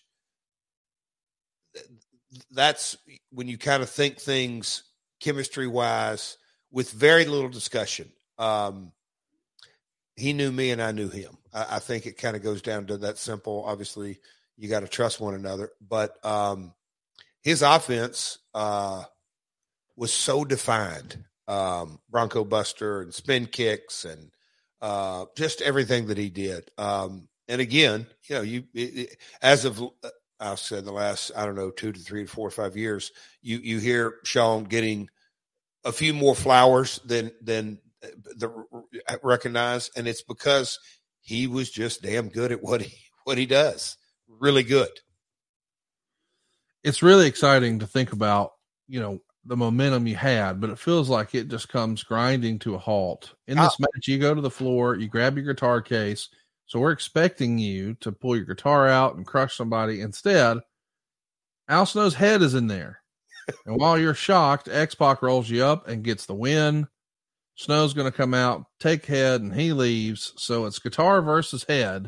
That's when you kind of think things chemistry wise with very little discussion. Um, he knew me and I knew him. I, I think it kind of goes down to that simple. Obviously you got to trust one another, but um, his offense uh, was so defined. Um, Bronco Buster and spin kicks and uh, just everything that he did. Um, and again, you know, you, it, it, as of, I've said the last, I don't know, two to three to four or five years, you, you hear Sean getting a few more flowers than, than the recognized. And it's because he was just damn good at what he, what he does. Really good. It's really exciting to think about, you know, the momentum you had, but it feels like it just comes grinding to a halt. In this oh. match, you go to the floor, you grab your guitar case, So we're expecting you to pull your guitar out and crush somebody. Instead, Al Snow's head is in there. And while you're shocked, X-Pac rolls you up and gets the win. Snow's going to come out, take head, and he leaves. So it's guitar versus head.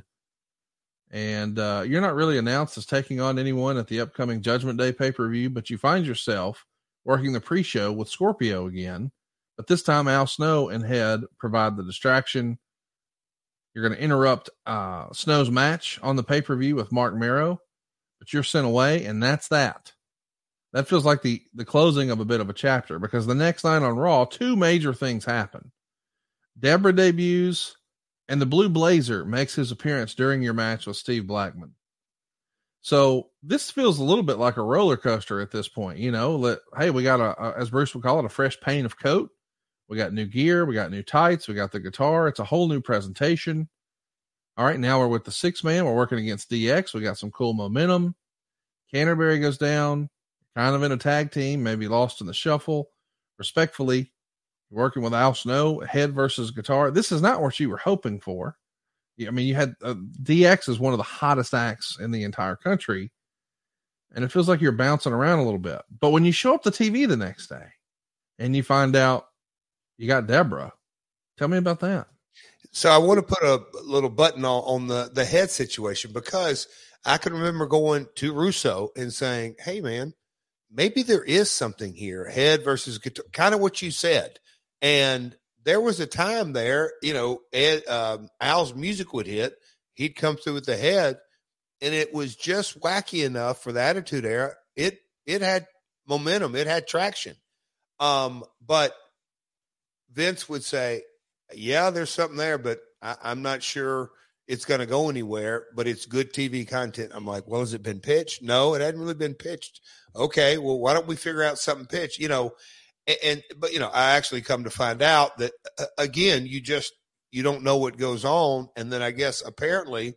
And uh, you're not really announced as taking on anyone at the upcoming Judgment Day pay-per-view, but you find yourself working the pre-show with Scorpio again. But this time, Al Snow and Head provide the distraction. You're going to interrupt uh, Snow's match on the pay-per-view with Mark Mero, but you're sent away, and that's that. That feels like the, the closing of a bit of a chapter, because the next night on Raw, two major things happen. Deborah debuts, and the Blue Blazer makes his appearance during your match with Steve Blackman. So this feels a little bit like a roller coaster at this point. You know, let, hey, we got a, a, as Bruce would call it, a fresh paint of coat. We got new gear. We got new tights. We got the guitar. It's a whole new presentation. All right. Now we're with the six man. We're working against D X. We got some cool momentum. Canterbury goes down, kind of in a tag team, maybe lost in the shuffle. Respectfully, working with Al Snow, head versus guitar. This is not what you were hoping for. I mean, you had uh, D X is one of the hottest acts in the entire country, and it feels like you're bouncing around a little bit. But when you show up to T V the next day and you find out you got Deborah, tell me about that. So I want to put a little button on, on the, the head situation, because I can remember going to Russo and saying, hey, man, maybe there is something here, head versus guitar, kind of what you said. And there was a time there, you know, Ed, um, Al's music would hit. He'd come through with the head, and it was just wacky enough for the Attitude Era. It it had momentum. It had traction. Um, but Vince would say, yeah, there's something there, but I, I'm not sure it's going to go anywhere, but it's good T V content. I'm like, well, has it been pitched? No, it hadn't really been pitched. Okay, well, why don't we figure out something pitched? You know, and, and but, you know, I actually come to find out that, uh, again, you just, you don't know what goes on. And then I guess apparently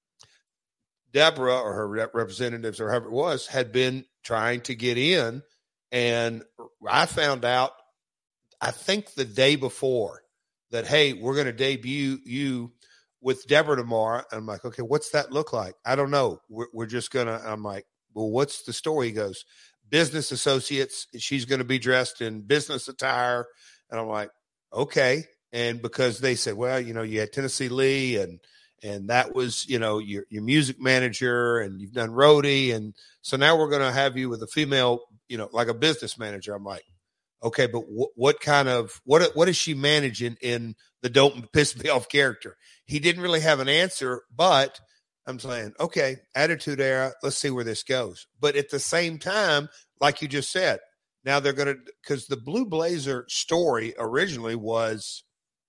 Deborah or her rep- representatives or whoever it was had been trying to get in. And I found out, I think the day before, that, hey, we're going to debut you with Deborah tomorrow. And I'm like, okay, what's that look like? I don't know. We're, we're just going to, I'm like, well, what's the story? He goes, business associates. She's going to be dressed in business attire. And I'm like, okay. And because they said, well, you know, you had Tennessee Lee and, and that was, you know, your, your music manager, and you've done roadie. And so now we're going to have you with a female, you know, like a business manager. I'm like, okay, but w- what kind of, what, what is she managing in the don't piss me off character? He didn't really have an answer, but I'm saying, okay, Attitude Era, let's see where this goes. But at the same time, like you just said, now they're going to, because the Blue Blazer story originally was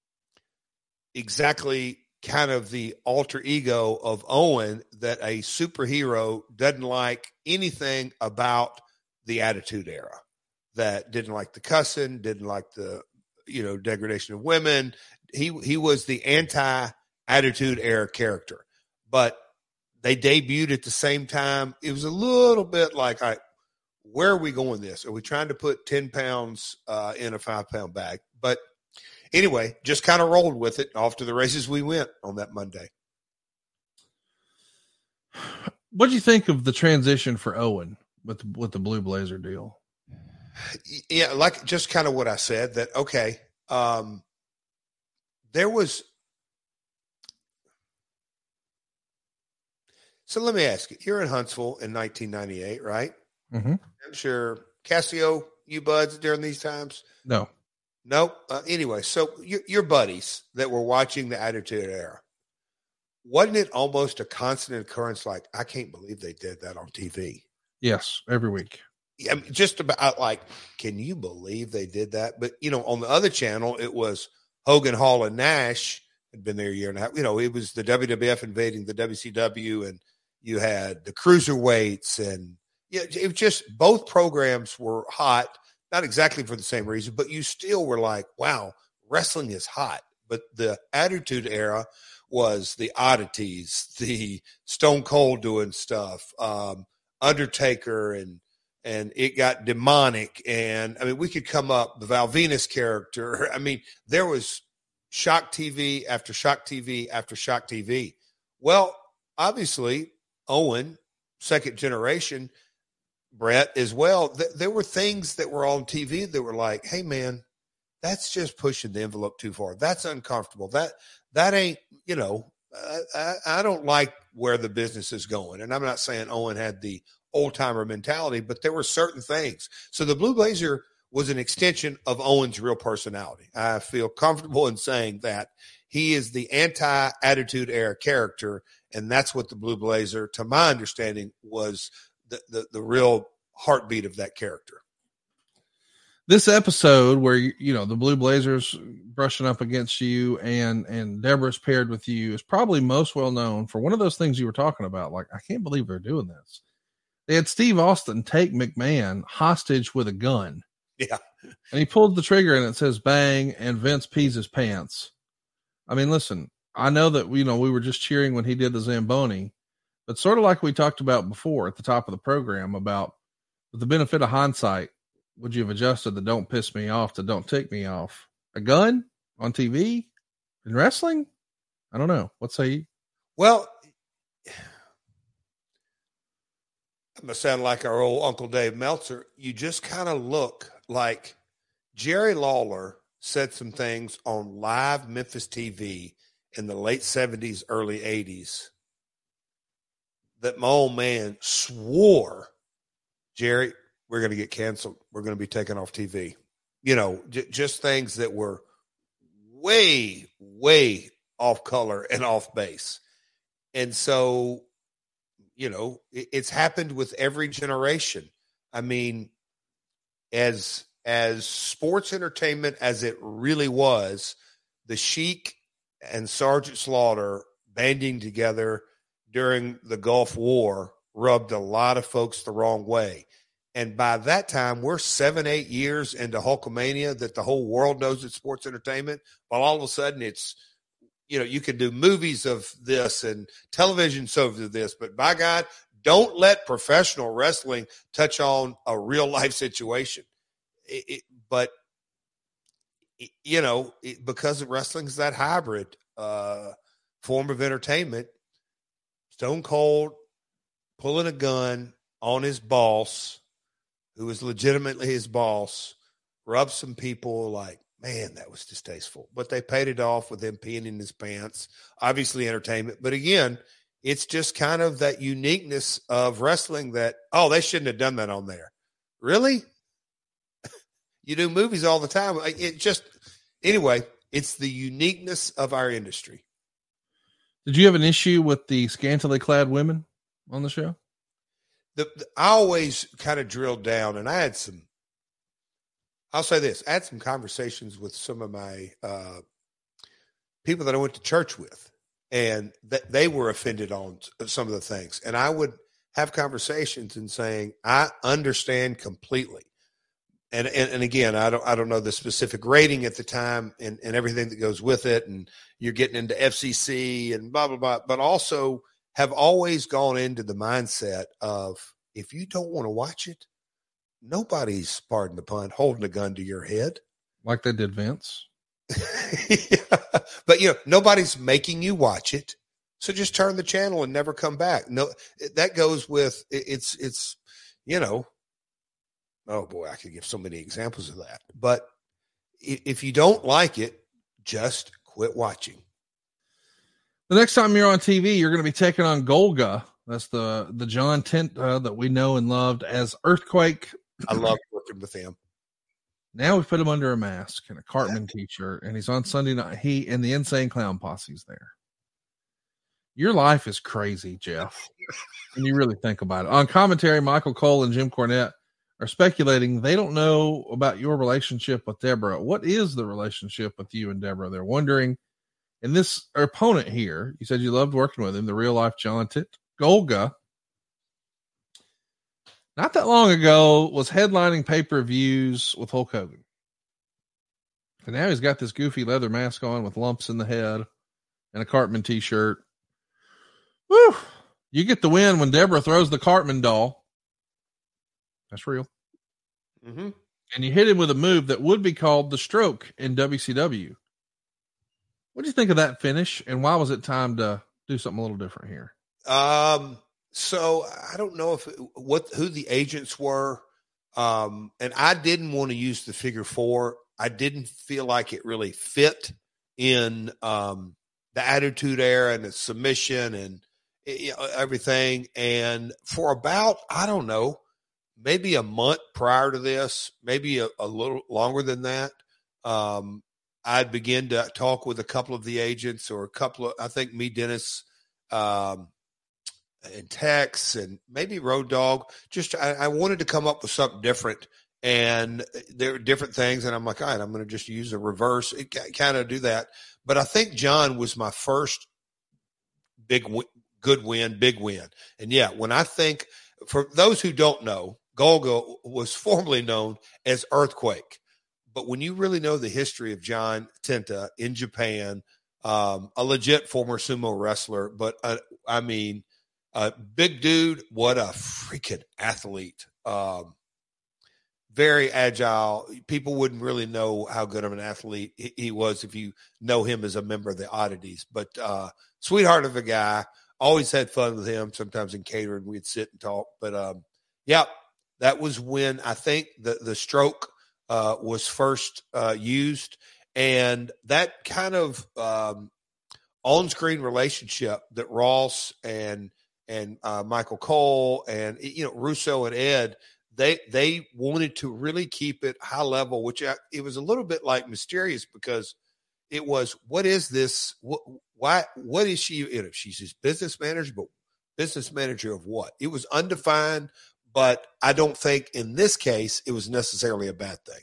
exactly kind of the alter ego of Owen, that a superhero doesn't like anything about the Attitude Era. That didn't like the cussing, didn't like the, you know, degradation of women. He he was the anti-Attitude Era character. But they debuted at the same time. It was a little bit like, all right, where are we going with this? Are we trying to put ten pounds uh, in a five-pound bag? But anyway, just kind of rolled with it. Off to the races we went on that Monday. What do you think of the transition for Owen with the, with the Blue Blazer deal? Yeah, like just kind of what I said, that, okay, um, there was. So let me ask you, you're in Huntsville in nineteen ninety-eight, right? Mm-hmm. I'm sure. Cassio, you buds during these times? No. Nope. Uh, anyway, so your, your buddies that were watching the Attitude Era, wasn't it almost a constant occurrence? Like, I can't believe they did that on T V. Yes, every week. I mean, just about like, can you believe they did that? But, you know, on the other channel, it was Hogan, Hall, and Nash had been there a year and a half. You know, it was the W W F invading the W C W, and you had the cruiserweights, and yeah, it was just, both programs were hot, not exactly for the same reason, but you still were like, wow, wrestling is hot. But the Attitude Era was the oddities, the Stone Cold doing stuff, um, Undertaker, and and it got demonic. And I mean, we could come up the Val Venus character. I mean, there was Shock T V after Shock T V after Shock T V. Well, obviously, Owen, second generation, Brett as well. Th- there were things that were on T V that were like, hey, man, that's just pushing the envelope too far. That's uncomfortable. That that ain't, you know, I, I, I don't like where the business is going. And I'm not saying Owen had the old timer mentality, but there were certain things. So the Blue Blazer was an extension of Owen's real personality. I feel comfortable in saying that he is the anti-attitude era character, and that's what the Blue Blazer, to my understanding, was the, the, the real heartbeat of that character. This episode where, you know, the Blue Blazers brushing up against you and, and Deborah's paired with you is probably most well known for one of those things you were talking about. Like, I can't believe they're doing this. They had Steve Austin take McMahon hostage with a gun. Yeah. And he pulled the trigger and it says bang, and Vince pees his pants. I mean, listen, I know that, you know, we were just cheering when he did the Zamboni, but sort of like we talked about before at the top of the program about with the benefit of hindsight, would you have adjusted the don't piss me off to don't tick me off? A gun on T V in wrestling? I don't know. What say you? Well, I'm going to sound like our old Uncle Dave Meltzer. You just kind of look like Jerry Lawler said some things on live Memphis T V in the late seventies, early eighties that my old man swore, Jerry, we're going to get canceled. We're going to be taken off T V. You know, j- just things that were way, way off color and off base. And so, you know, it, it's happened with every generation. I mean, as, as sports entertainment as it really was, the Sheik and Sergeant Slaughter banding together during the Gulf War rubbed a lot of folks the wrong way. And by that time, we're seven, eight years into Hulkamania that the whole world knows it's sports entertainment. While all of a sudden it's, you know, you can do movies of this and television shows of this, but by God, don't let professional wrestling touch on a real life situation. It, it, but, it, you know, it, because wrestling is that hybrid uh, form of entertainment, Stone Cold pulling a gun on his boss, who was legitimately his boss, rubbed some people like, man, that was distasteful. But they paid it off with him peeing in his pants. Obviously entertainment. But again, it's just kind of that uniqueness of wrestling that, oh, they shouldn't have done that on there. Really? You do movies all the time. It just, anyway, it's the uniqueness of our industry. Did you have an issue with the scantily clad women on the show? The, the, I always kind of drilled down, and I had some, I'll say this, I had some conversations with some of my uh, people that I went to church with, and that they were offended on some of the things. And I would have conversations and saying, I understand completely. And, and, and again, I don't, I don't know the specific rating at the time and, and everything that goes with it. And you're getting into F C C and blah, blah, blah, but also have always gone into the mindset of, if you don't want to watch it, nobody's, pardon the pun, holding a gun to your head. Like they did Vince. Yeah. But, you know, nobody's making you watch it. So just turn the channel and never come back. No, that goes with, it's, it's, you know, oh boy, I could give so many examples of that. But if you don't like it, just quit watching. The next time you're on T V, you're going to be taking on Golga. That's the, the John Tent uh, that we know and loved as Earthquake. I love working with him. Now we put him under a mask and a Cartman yeah. t-shirt, and he's on Sunday night. He and the Insane Clown Posse's there. Your life is crazy, Jeff. When you really think about it. On commentary, Michael Cole and Jim Cornette are speculating they don't know about your relationship with Deborah. What is the relationship with you and Deborah? They're wondering. And this opponent here, you said you loved working with him, the real life John Tent, Golga, not that long ago was headlining pay-per-views with Hulk Hogan. And now he's got this goofy leather mask on with lumps in the head and a Cartman t-shirt. Woo! You get the win when Deborah throws the Cartman doll. That's real. Mm-hmm. And you hit him with a move that would be called the stroke in W C W. What do you think of that finish? And why was it time to do something a little different here? Um, so I don't know if what who the agents were, um, and I didn't want to use the figure four. I didn't feel like it really fit in um, the Attitude Era and the submission and you know, everything. And for about I don't know, maybe a month prior to this, maybe a, a little longer than that, um, I'd begin to talk with a couple of the agents or a couple of I think me, Dennis. Um, and Tex and maybe Road Dog. Just I, I wanted to come up with something different, and there are different things. And I'm like, all right, I'm going to just use a reverse, kind of do that. But I think John was my first big, good win, big win. And yeah, when I think for those who don't know, Golgo was formerly known as Earthquake. But when you really know the history of John Tenta in Japan, um, a legit former sumo wrestler, but uh, I mean. Uh, big dude, what a freaking athlete. Um, very agile. People wouldn't really know how good of an athlete he, he was if you know him as a member of the Oddities. But uh, sweetheart of a guy. Always had fun with him. Sometimes in catering, we'd sit and talk. But, um, yeah, that was when I think the, the stroke uh, was first uh, used. And that kind of um, on-screen relationship that Ross and – and uh, Michael Cole and, you know, Russo and Ed, they they wanted to really keep it high level, which I, it was a little bit like mysterious because it was, what is this? What, why, what is she? You know, she's his business manager, but business manager of what? It was undefined, but I don't think in this case it was necessarily a bad thing.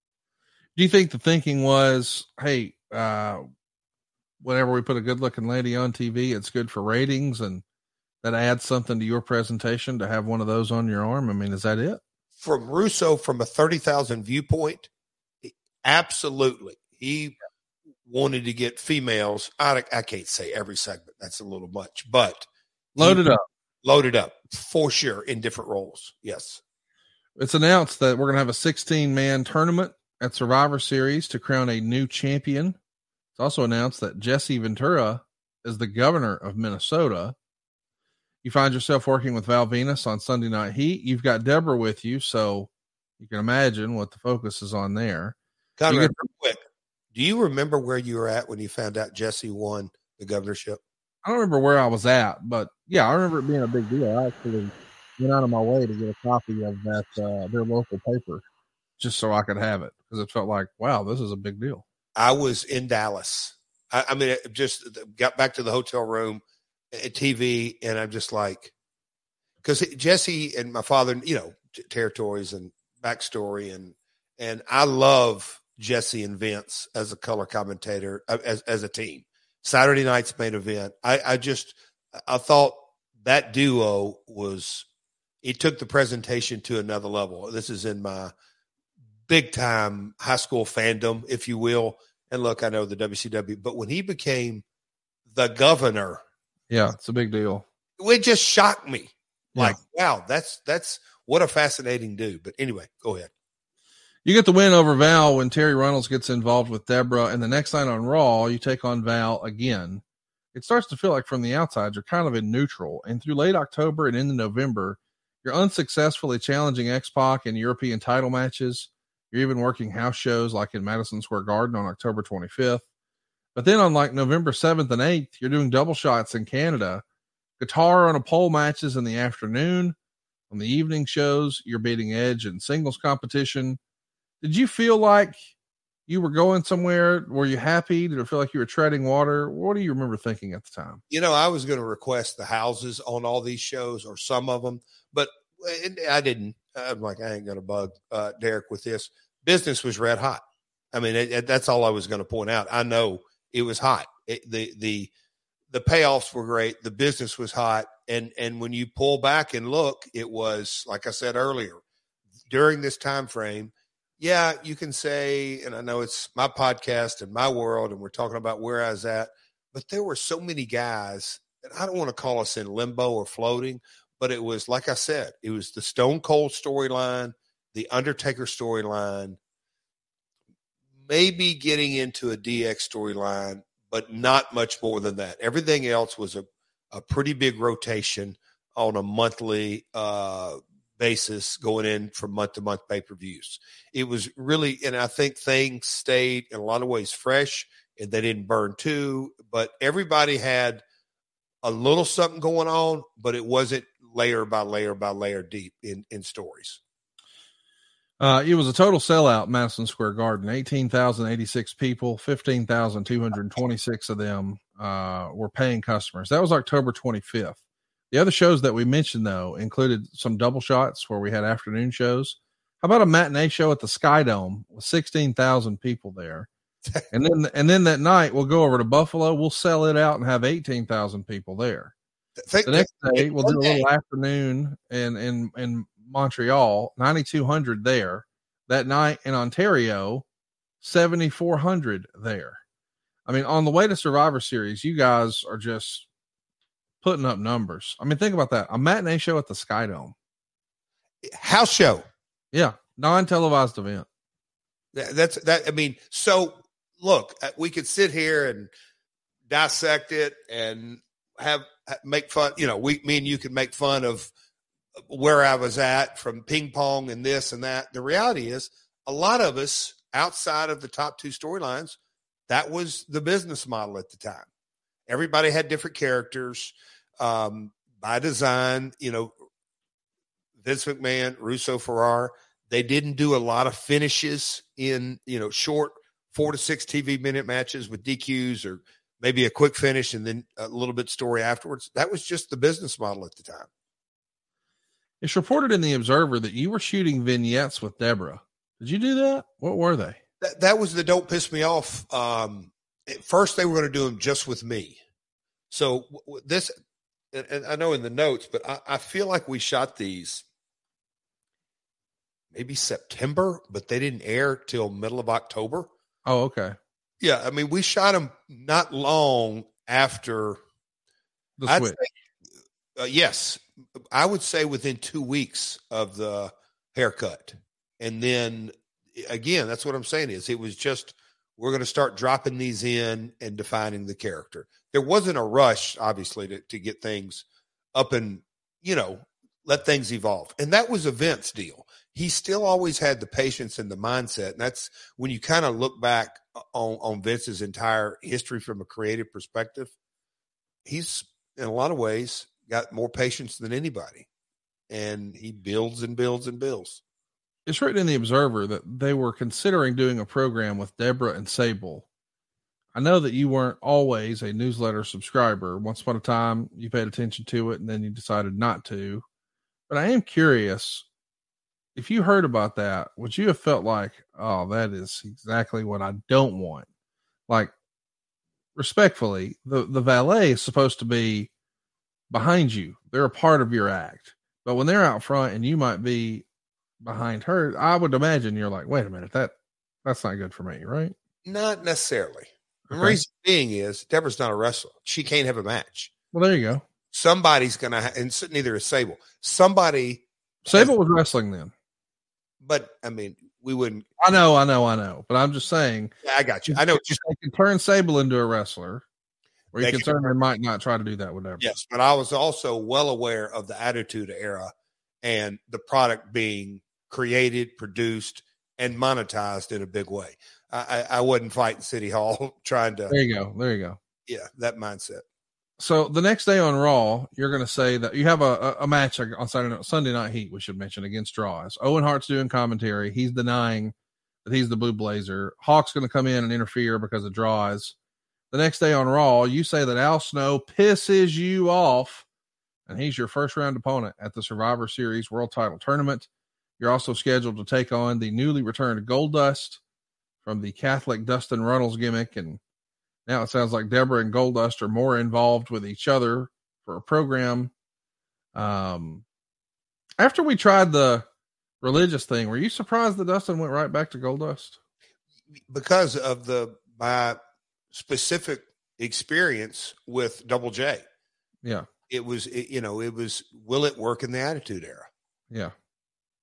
Do you think the thinking was, hey, uh, whenever we put a good looking lady on T V, it's good for ratings and that adds something to your presentation to have one of those on your arm? I mean, is that it? From Russo, from a thirty thousand viewpoint, absolutely. He wanted to get females. I, I can't say every segment. That's a little much, but loaded up, loaded up for sure in different roles. Yes. It's announced that we're going to have a sixteen man tournament at Survivor Series to crown a new champion. It's also announced that Jesse Ventura is the governor of Minnesota. You find yourself working with Val Venus on Sunday Night Heat. You've got Deborah with you, so you can imagine what the focus is on there. Conrad, real quick, do you remember where you were at when you found out Jesse won the governorship? I don't remember where I was at, but yeah, I remember it being a big deal. I actually went out of my way to get a copy of that, uh, their local paper, just so I could have it, because it felt like, wow, this is a big deal. I was in Dallas. I, I mean, it just got back to the hotel room, T V, and I'm just like, because Jesse and my father, you know, territories and backstory, and and I love Jesse and Vince as a color commentator, as as a team. Saturday night's main event. I, I just I thought that duo was, it took the presentation to another level. This is in my big time high school fandom, if you will. And look, I know the W C W, but when he became the governor. Yeah, it's a big deal. It just shocked me. Like, yeah. wow, that's that's what a fascinating dude. But anyway, go ahead. You get the win over Val when Terry Runnels gets involved with Deborah, and the next night on Raw, you take on Val again. It starts to feel like from the outside, you're kind of in neutral. And through late October and into November, you're unsuccessfully challenging X-Pac in European title matches. You're even working house shows like in Madison Square Garden on October twenty-fifth. But then on like November seventh and eighth, you're doing double shots in Canada. Guitar on a pole matches in the afternoon. On the evening shows, you're beating Edge in singles competition. Did you feel like you were going somewhere? Were you happy? Did it feel like you were treading water? What do you remember thinking at the time? You know, I was going to request the houses on all these shows or some of them, but I didn't. I'm like, I ain't going to bug uh, Derek with this. Business was red hot. I mean, it, it, that's all I was going to point out. I know it was hot. It, the the the payoffs were great. The business was hot, and and when you pull back and look, it was like I said earlier. During this time frame, yeah, you can say, and I know it's my podcast and my world, and we're talking about where I was at, but there were so many guys, and I don't want to call us in limbo or floating, but it was like I said, it was the Stone Cold storyline, the Undertaker storyline, maybe getting into a D X storyline, but not much more than that. Everything else was a a pretty big rotation on a monthly uh, basis going in from month to month pay-per-views. It was really, and I think things stayed in a lot of ways fresh, and they didn't burn too, but everybody had a little something going on, but it wasn't layer by layer by layer deep in, in stories. Uh, it was a total sellout, Madison Square Garden, eighteen thousand eighty-six people, fifteen thousand two hundred twenty-six of them uh, were paying customers. That was October twenty-fifth. The other shows that we mentioned, though, included some double shots where we had afternoon shows. How about a matinee show at the Sky Dome with sixteen thousand people there? And then, and then that night we'll go over to Buffalo. We'll sell it out and have eighteen thousand people there. Think, the next day we'll do a little afternoon in, in, in Montreal, ninety-two hundred there. That night in Ontario, seventy-four hundred there. I mean, on the way to Survivor Series, you guys are just putting up numbers. I mean, think about that. A matinee show at the Sky Dome. House show. Yeah. Non-televised event. That's that. I mean, so look, we could sit here and dissect it and have, make fun. You know, we, me and you could make fun of where I was at from ping pong and this and that. The reality is a lot of us outside of the top two storylines, that was the business model at the time. Everybody had different characters, um, by design, you know, Vince McMahon, Russo, Ferrara, they didn't do a lot of finishes in, you know, short four to six T V minute matches with D Qs or maybe a quick finish and then a little bit story afterwards. That was just the business model at the time. It's reported in the Observer that you were shooting vignettes with Deborah. Did you do that? What were they? That, that was the Don't Piss Me Off. Um, at first they were going to do them just with me. So w- this, and, and I know in the notes, but I, I feel like we shot these maybe September, but they didn't air till middle of October. Oh, okay. Yeah. I mean, we shot them not long after the I'd switch. say, uh, yes, I would say within two weeks of the haircut. And then again, that's what I'm saying is it was just, we're going to start dropping these in and defining the character. There wasn't a rush, obviously, to, to get things up and, you know, let things evolve. And that was a Vince deal. He still always had the patience and the mindset. And that's when you kind of look back on, on Vince's entire history from a creative perspective, he's in a lot of ways got more patience than anybody. And he builds and builds and builds. It's written in the Observer that they were considering doing a program with Deborah and Sable. I know that you weren't always a newsletter subscriber. Once upon a time, you paid attention to it and then you decided not to. But I am curious, if you heard about that, would you have felt like, oh, that is exactly what I don't want? Like, respectfully, the, the valet is supposed to be behind you. They're a part of your act. But when they're out front and you might be behind her, I would imagine you're like, wait a minute, that that's not good for me, right? Not necessarily. Okay. The reason being is Deborah's not a wrestler. She can't have a match. Well, there you go. Somebody's going to, ha- and neither is Sable. Somebody. Sable has, was wrestling then. But, I mean, we wouldn't. I know, I know, I know. But I'm just saying. Yeah, I got you. I know. Just, they can turn Sable into a wrestler. Or you They can can- certainly might not try to do that with Deborah. yes, but I was also well aware of the Attitude Era and the product being created, produced, and monetized in a big way. I, I, I wasn't fighting City Hall trying to. There you go. There you go. Yeah, that mindset. So the next day on Raw, you're going to say that you have a, a, a match on Saturday, Sunday Night Heat, we should mention, against Draws. Owen Hart's doing commentary. He's denying that he's the Blue Blazer. Hawk's going to come in and interfere because of Draws. The next day on Raw, you say that Al Snow pisses you off, and he's your first round opponent at the Survivor Series World Title Tournament. You're also scheduled to take on the newly returned Goldust from the Catholic Dustin Runnels gimmick, and now it sounds like Deborah and Goldust are more involved with each other for a program. Um, after we tried the religious thing, were you surprised that Dustin went right back to Goldust? Because of the my specific experience with Double J. Yeah. It was, it, you know, it was, will it work in the Attitude Era? Yeah.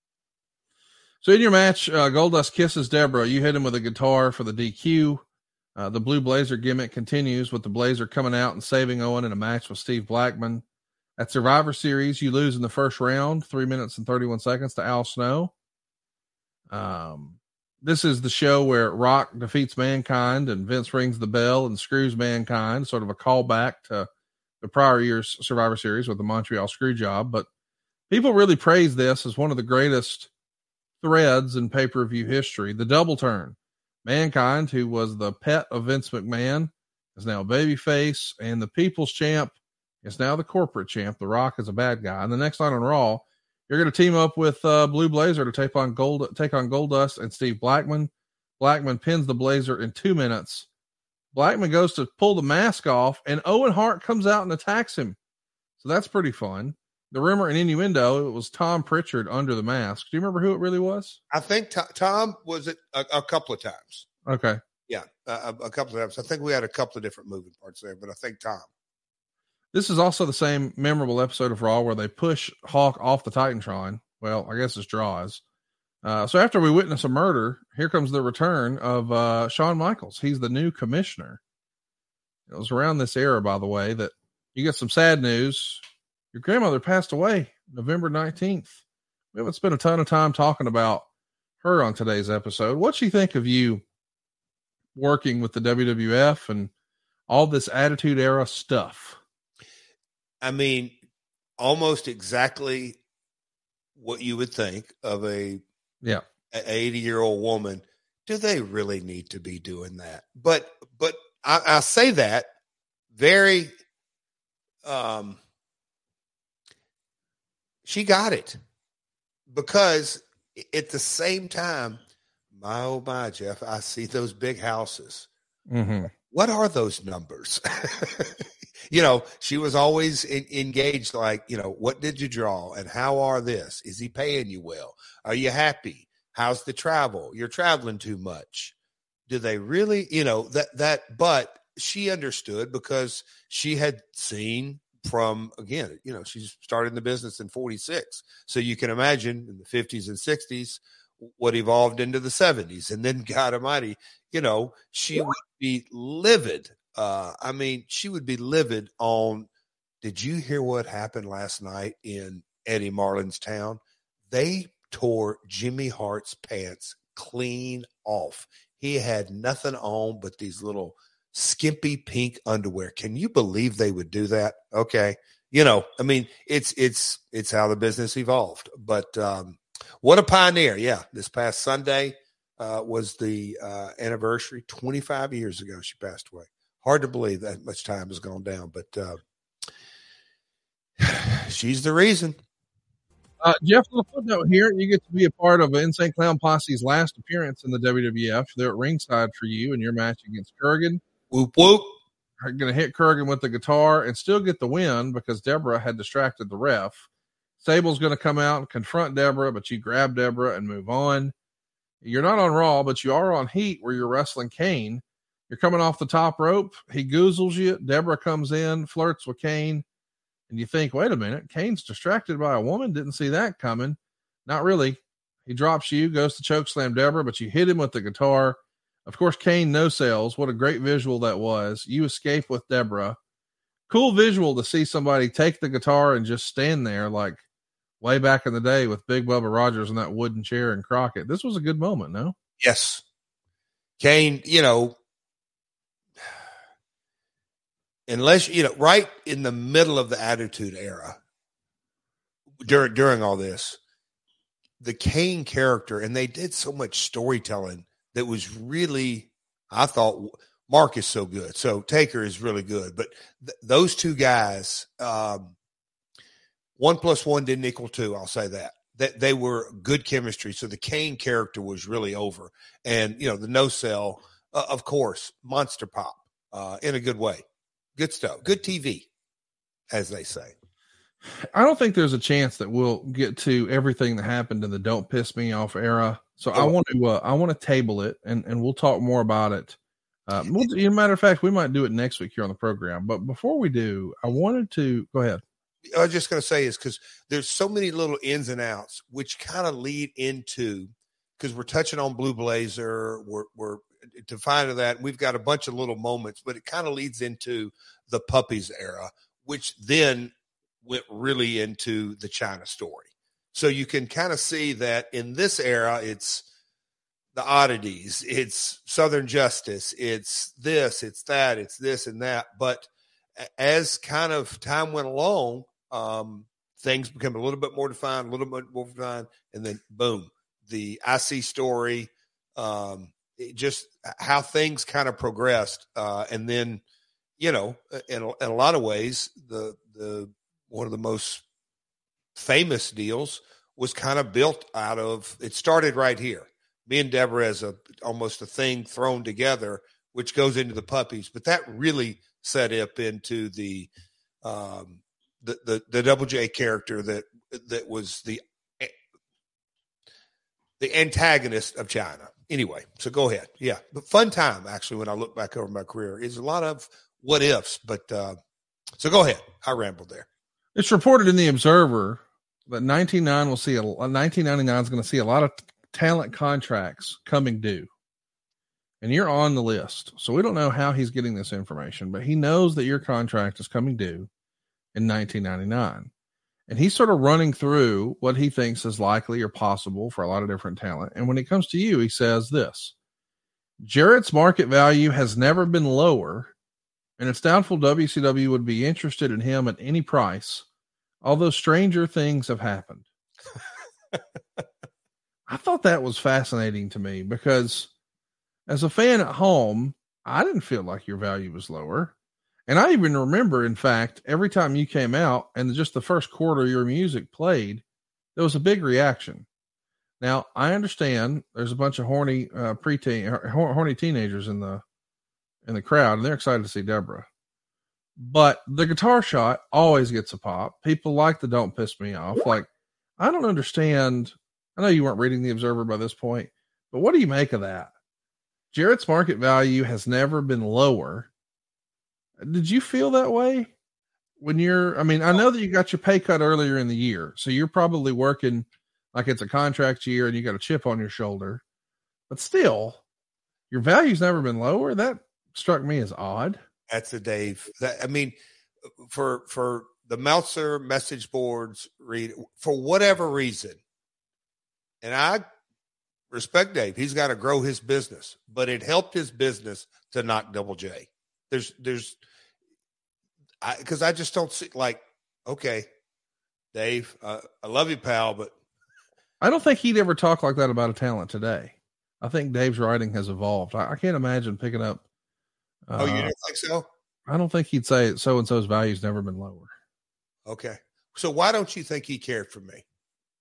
So in your match, uh, Goldust kisses Deborah. You hit him with a guitar for the D Q. Uh, the Blue Blazer gimmick continues with the Blazer coming out and saving Owen in a match with Steve Blackman. At Survivor Series, you lose in the first round, three minutes and thirty-one seconds to Al Snow. Um, this is the show where Rock defeats Mankind and Vince rings the bell and screws Mankind, sort of a callback to the prior year's Survivor Series with the Montreal screw job. But people really praise this as one of the greatest threads in pay-per-view history. The double turn. Mankind, who was the pet of Vince McMahon, is now babyface, and the People's Champ is now the corporate champ. The Rock is a bad guy. And the next night on Raw, you're going to team up with uh, Blue Blazer to take on Gold, take on Goldust and Steve Blackman. Blackman pins the Blazer in two minutes. Blackman goes to pull the mask off, and Owen Hart comes out and attacks him. So that's pretty fun. The rumor and innuendo, it was Tom Pritchard under the mask. Do you remember who it really was? I think Tom, Tom was it a, a couple of times. Okay. Yeah, a, a couple of times. I think we had a couple of different moving parts there, but I think Tom. This is also the same memorable episode of Raw where they push Hawk off the Titantron. Well, I guess it's draws. Uh, so after we witness a murder, here comes the return of uh, Shawn Michaels. He's the new commissioner. It was around this era, by the way, that you get some sad news. Your grandmother passed away November nineteenth. We haven't spent a ton of time talking about her on today's episode. What'd she think of you working with the W W F and all this Attitude Era stuff? I mean, almost exactly what you would think of a yeah eighty-year-old woman. Do they really need to be doing that? But but I, I say that very um she got it, because at the same time, my oh my, Jeff, I see those big houses. Mm-hmm. What are those numbers? You know, she was always in, engaged, like, you know, what did you draw and how are this? Is he paying you well? Are you happy? How's the travel? You're traveling too much. Do they really, you know, that, that, but she understood because she had seen from, again, you know, she's started in the business in forty-six. So you can imagine in the fifties and sixties, what evolved into the seventies. And then, God Almighty, you know, she would be livid. Uh, I mean, she would be livid on, did you hear what happened last night in Eddie Marlin's town? They tore Jimmy Hart's pants clean off. He had nothing on but these little skimpy pink underwear. Can you believe they would do that? Okay. You know, I mean, it's, it's, it's how the business evolved, but, um, what a pioneer. Yeah. This past Sunday, uh, was the, uh, anniversary. twenty-five years ago, she passed away. Hard to believe that much time has gone down, but, uh, she's the reason. Uh, Jeff, on a footnote here, you get to be a part of Insane Clown Posse's last appearance in the W W F. They're at ringside for you in your match against Kurgan. Whoop, whoop. Are going to hit Kurgan with the guitar and still get the win because Deborah had distracted the ref. Sable's going to come out and confront Deborah, but you grab Deborah and move on. You're not on Raw, but you are on Heat where you're wrestling Kane. You're coming off the top rope. He goozles you. Deborah comes in, flirts with Kane. And you think, wait a minute, Kane's distracted by a woman. Didn't see that coming. Not really. He drops you, goes to chokeslam Deborah, but you hit him with the guitar. Of course, Kane no sells. What a great visual that was. You escape with Deborah. Cool visual to see somebody take the guitar and just stand there like way back in the day with Big Bubba Rogers in that wooden chair and Crockett. This was a good moment, no? Yes. Kane, you know, unless, you know, right in the middle of the Attitude Era, during, during all this, the Kane character, and they did so much storytelling that was really, I thought, Mark is so good. So Taker is really good. But th- those two guys, um, one plus one didn't equal two. I'll say that. That they were good chemistry. So the Kane character was really over. And, you know, the no sell, uh, of course, monster pop uh, in a good way. Good stuff. Good T V, as they say. I don't think there's a chance that we'll get to everything that happened in the Don't Piss Me Off era. So oh. I want to, uh, I want to table it and, and we'll talk more about it. Uh, we'll, as a matter of fact, we might do it next week here on the program. But before we do, I wanted to go ahead. I was just going to say is because there's so many little ins and outs, which kind of lead into, because we're touching on Blue Blazer. We're, we're, to find that. We've got a bunch of little moments, but it kind of leads into the Puppies era, which then went really into the China story. So you can kind of see that in this era, it's the oddities, it's Southern Justice, it's this, it's that, it's this and that. But as kind of time went along, um, things became a little bit more defined, a little bit more defined, and then boom, the I C story, um, it just how things kind of progressed. Uh, and then, you know, in, in a lot of ways, the, the, one of the most famous deals was kind of built out of, it started right here. Me and Deborah as a, almost a thing thrown together, which goes into the Puppies, but that really set up into the, um, the, the, the Double J character that, that was the, the antagonist of China. Anyway, so go ahead. Yeah. But fun time, actually, when I look back over my career. Is a lot of what ifs, but uh, so go ahead. I rambled there. It's reported in the Observer that nineteen ninety-nine will see a nineteen ninety-nine is going to see a lot of talent contracts coming due. And you're on the list. So we don't know how he's getting this information, but he knows that your contract is coming due in nineteen ninety-nine. And he's sort of running through what he thinks is likely or possible for a lot of different talent. And when it comes to you, he says this: Jarrett's market value has never been lower, and it's doubtful W C W would be interested in him at any price, although stranger things have happened. I thought that was fascinating to me because as a fan at home, I didn't feel like your value was lower. And I even remember, in fact, every time you came out and just the first quarter your music played, there was a big reaction. Now, I understand there's a bunch of horny uh, preteen, horny teenagers in the in the crowd, and they're excited to see Deborah. But the guitar shot always gets a pop. People like the "Don't Piss Me Off." Like, I don't understand. I know you weren't reading the Observer by this point, but what do you make of that? Jarrett's market value has never been lower. Did you feel that way when you're, I mean, I know that you got your pay cut earlier in the year, so you're probably working like it's a contract year and you got a chip on your shoulder, but still your value's never been lower. That struck me as odd. That's a Dave. That, I mean, for, for the Meltzer message boards read for whatever reason. And I respect Dave. He's got to grow his business, but it helped his business to knock Double J. There's, there's, I, cause I just don't see like, okay, Dave, uh, I love you, pal, but I don't think he'd ever talk like that about a talent today. I think Dave's writing has evolved. I, I can't imagine picking up. Uh, oh, you don't think so? I don't think he'd say so-and-so's value's never been lower. Okay. So why don't you think he cared for me?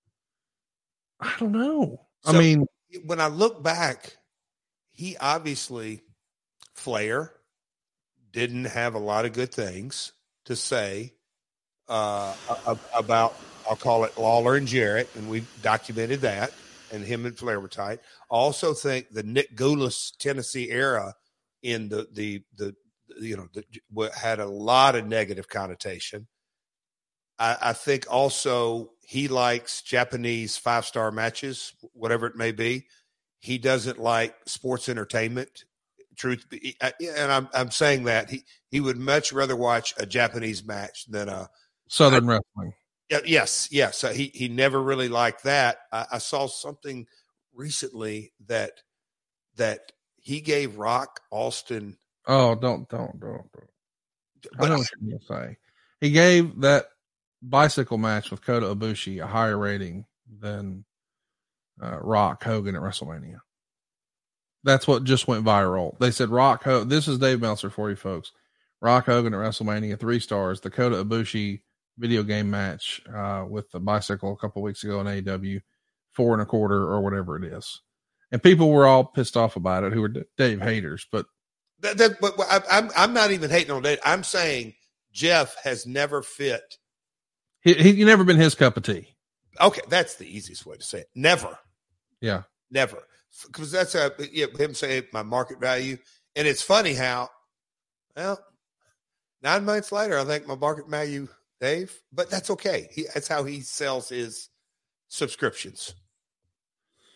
I don't know. So I mean, when I look back, he obviously, Flair, didn't have a lot of good things to say uh, about, I'll call it Lawler and Jarrett, and we've documented that, and him and Flair were tight. I also think the Nick Gulas Tennessee era in the, the, the you know, the, had a lot of negative connotation. I, I think also he likes Japanese five-star matches, whatever it may be. He doesn't like sports entertainment. Truth be, and I'm I'm saying that he, he would much rather watch a Japanese match than a Southern I, wrestling. Yeah, yes, yes. Uh, he he never really liked that. I, I saw something recently that that he gave Rock Austin. Oh, don't don't don't. don't. But I know what you're gonna say. He gave that bicycle match with Kota Ibushi a higher rating than uh, Rock Hogan at WrestleMania. That's what just went viral. They said Rock Hogan. This is Dave Meltzer for you folks. Rock Hogan at WrestleMania, three stars. The Kota Ibushi video game match uh, with the bicycle a couple weeks ago in A E W, four and a quarter or whatever it is. And people were all pissed off about it who were Dave haters. But that, that, but I, I'm I'm not even hating on Dave. I'm saying Jeff has never fit. He he never been his cup of tea. Okay, that's the easiest way to say it. Never. Yeah, never. Because that's a, you know, him saying my market value. And it's funny how, well, nine months later, I think my market value, Dave, but that's okay. He, that's how he sells his subscriptions.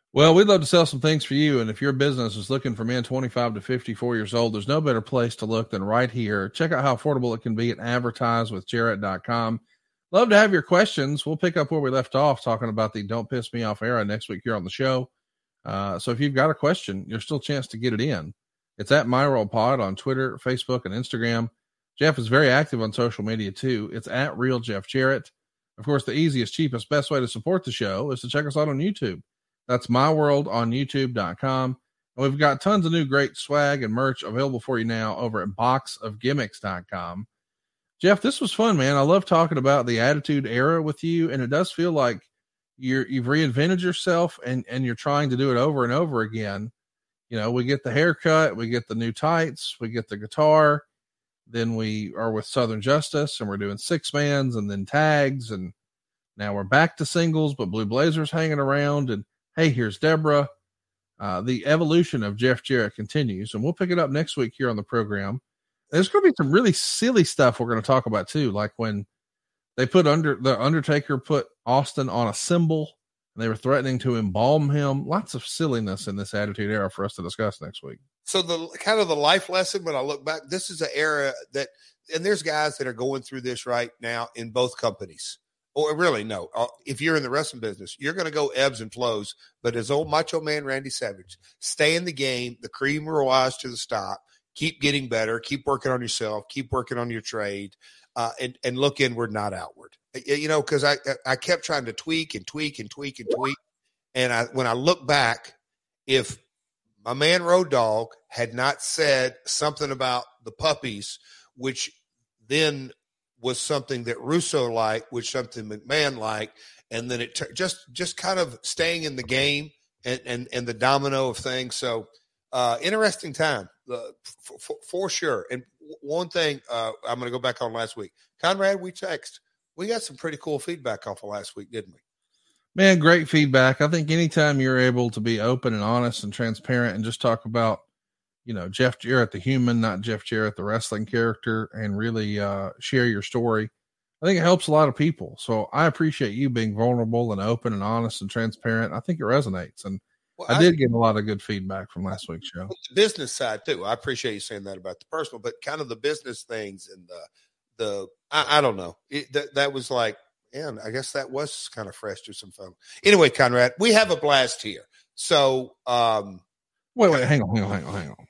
Well, we'd love to sell some things for you. And if your business is looking for men twenty-five to fifty-four years old, there's no better place to look than right here. Check out how affordable it can be at advertise with jarrett dot com. Love to have your questions. We'll pick up where we left off talking about the Don't Piss Me Off era next week here on the show. Uh, so if you've got a question, there's still a chance to get it in. It's at MyWorldPod on Twitter, Facebook, and Instagram. Jeff is very active on social media too. It's at Real Jeff Jarrett. Of course, the easiest, cheapest, best way to support the show is to check us out on YouTube. That's My World on YouTube dot com. And we've got tons of new great swag and merch available for you now over at box of gimmicks dot com. Jeff, this was fun, man. I love talking about the Attitude Era with you, and it does feel like you're, you've reinvented yourself and, and you're trying to do it over and over again. You know, we get the haircut, we get the new tights, we get the guitar, then we are with Southern Justice, and we're doing six mans and then tags, and now we're back to singles, but Blue Blazers hanging around, and hey, here's Deborah. Uh, the evolution of Jeff Jarrett continues, and we'll pick it up next week here on the program. There's going to be some really silly stuff we're going to talk about too, like when they put under the Undertaker put Austin on a symbol, and they were threatening to embalm him. Lots of silliness in this Attitude Era for us to discuss next week. So the kind of the life lesson, when I look back, this is an era that, and there's guys that are going through this right now in both companies. Or really, no. If you're in the wrestling business, you're going to go ebbs and flows. But as old Macho Man Randy Savage, stay in the game. The cream will rise to the top. Keep getting better. Keep working on yourself. Keep working on your trade, uh, and and look inward, not outward. You know, because I I kept trying to tweak and tweak and tweak and tweak, and I when I look back, if my man Road Dogg had not said something about the puppies, which then was something that Russo liked, which something McMahon liked, and then it t- just just kind of staying in the game and and, and the domino of things. So uh, interesting time uh, for, for, for sure. And one thing uh, I'm going to go back on last week, Conrad, we text, we got some pretty cool feedback off of last week, didn't we? Man, great feedback. I think anytime you're able to be open and honest and transparent and just talk about, you know, Jeff Jarrett, the human, not Jeff Jarrett, the wrestling character, and really uh, share your story, I think it helps a lot of people. So I appreciate you being vulnerable and open and honest and transparent. I think it resonates. And well, I did I, get a lot of good feedback from last week's show. The business side too. I appreciate you saying that about the personal, but kind of the business things and the, the, I, I don't know. It, that, that was like, and I guess that was kind of fresh to some fun. Anyway, Conrad, we have a blast here. So, um, wait, wait, hang on, hang on, hang on, hang on.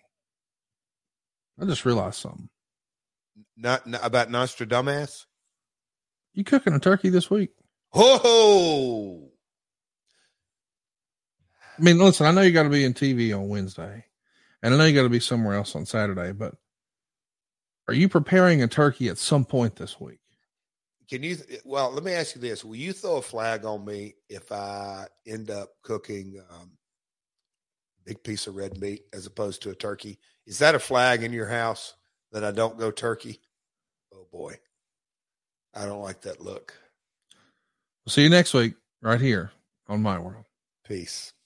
I just realized something. Not, not about Nostradamus. You cooking a turkey this week? Oh, I mean, listen, I know you got to be in T V on Wednesday, and I know you got to be somewhere else on Saturday, but are you preparing a turkey at some point this week? Can you, well, let me ask you this. Will you throw a flag on me if I end up cooking um, a big piece of red meat as opposed to a turkey? Is that a flag in your house that I don't go turkey? Oh boy. I don't like that look. We'll see you next week right here on My World. Peace.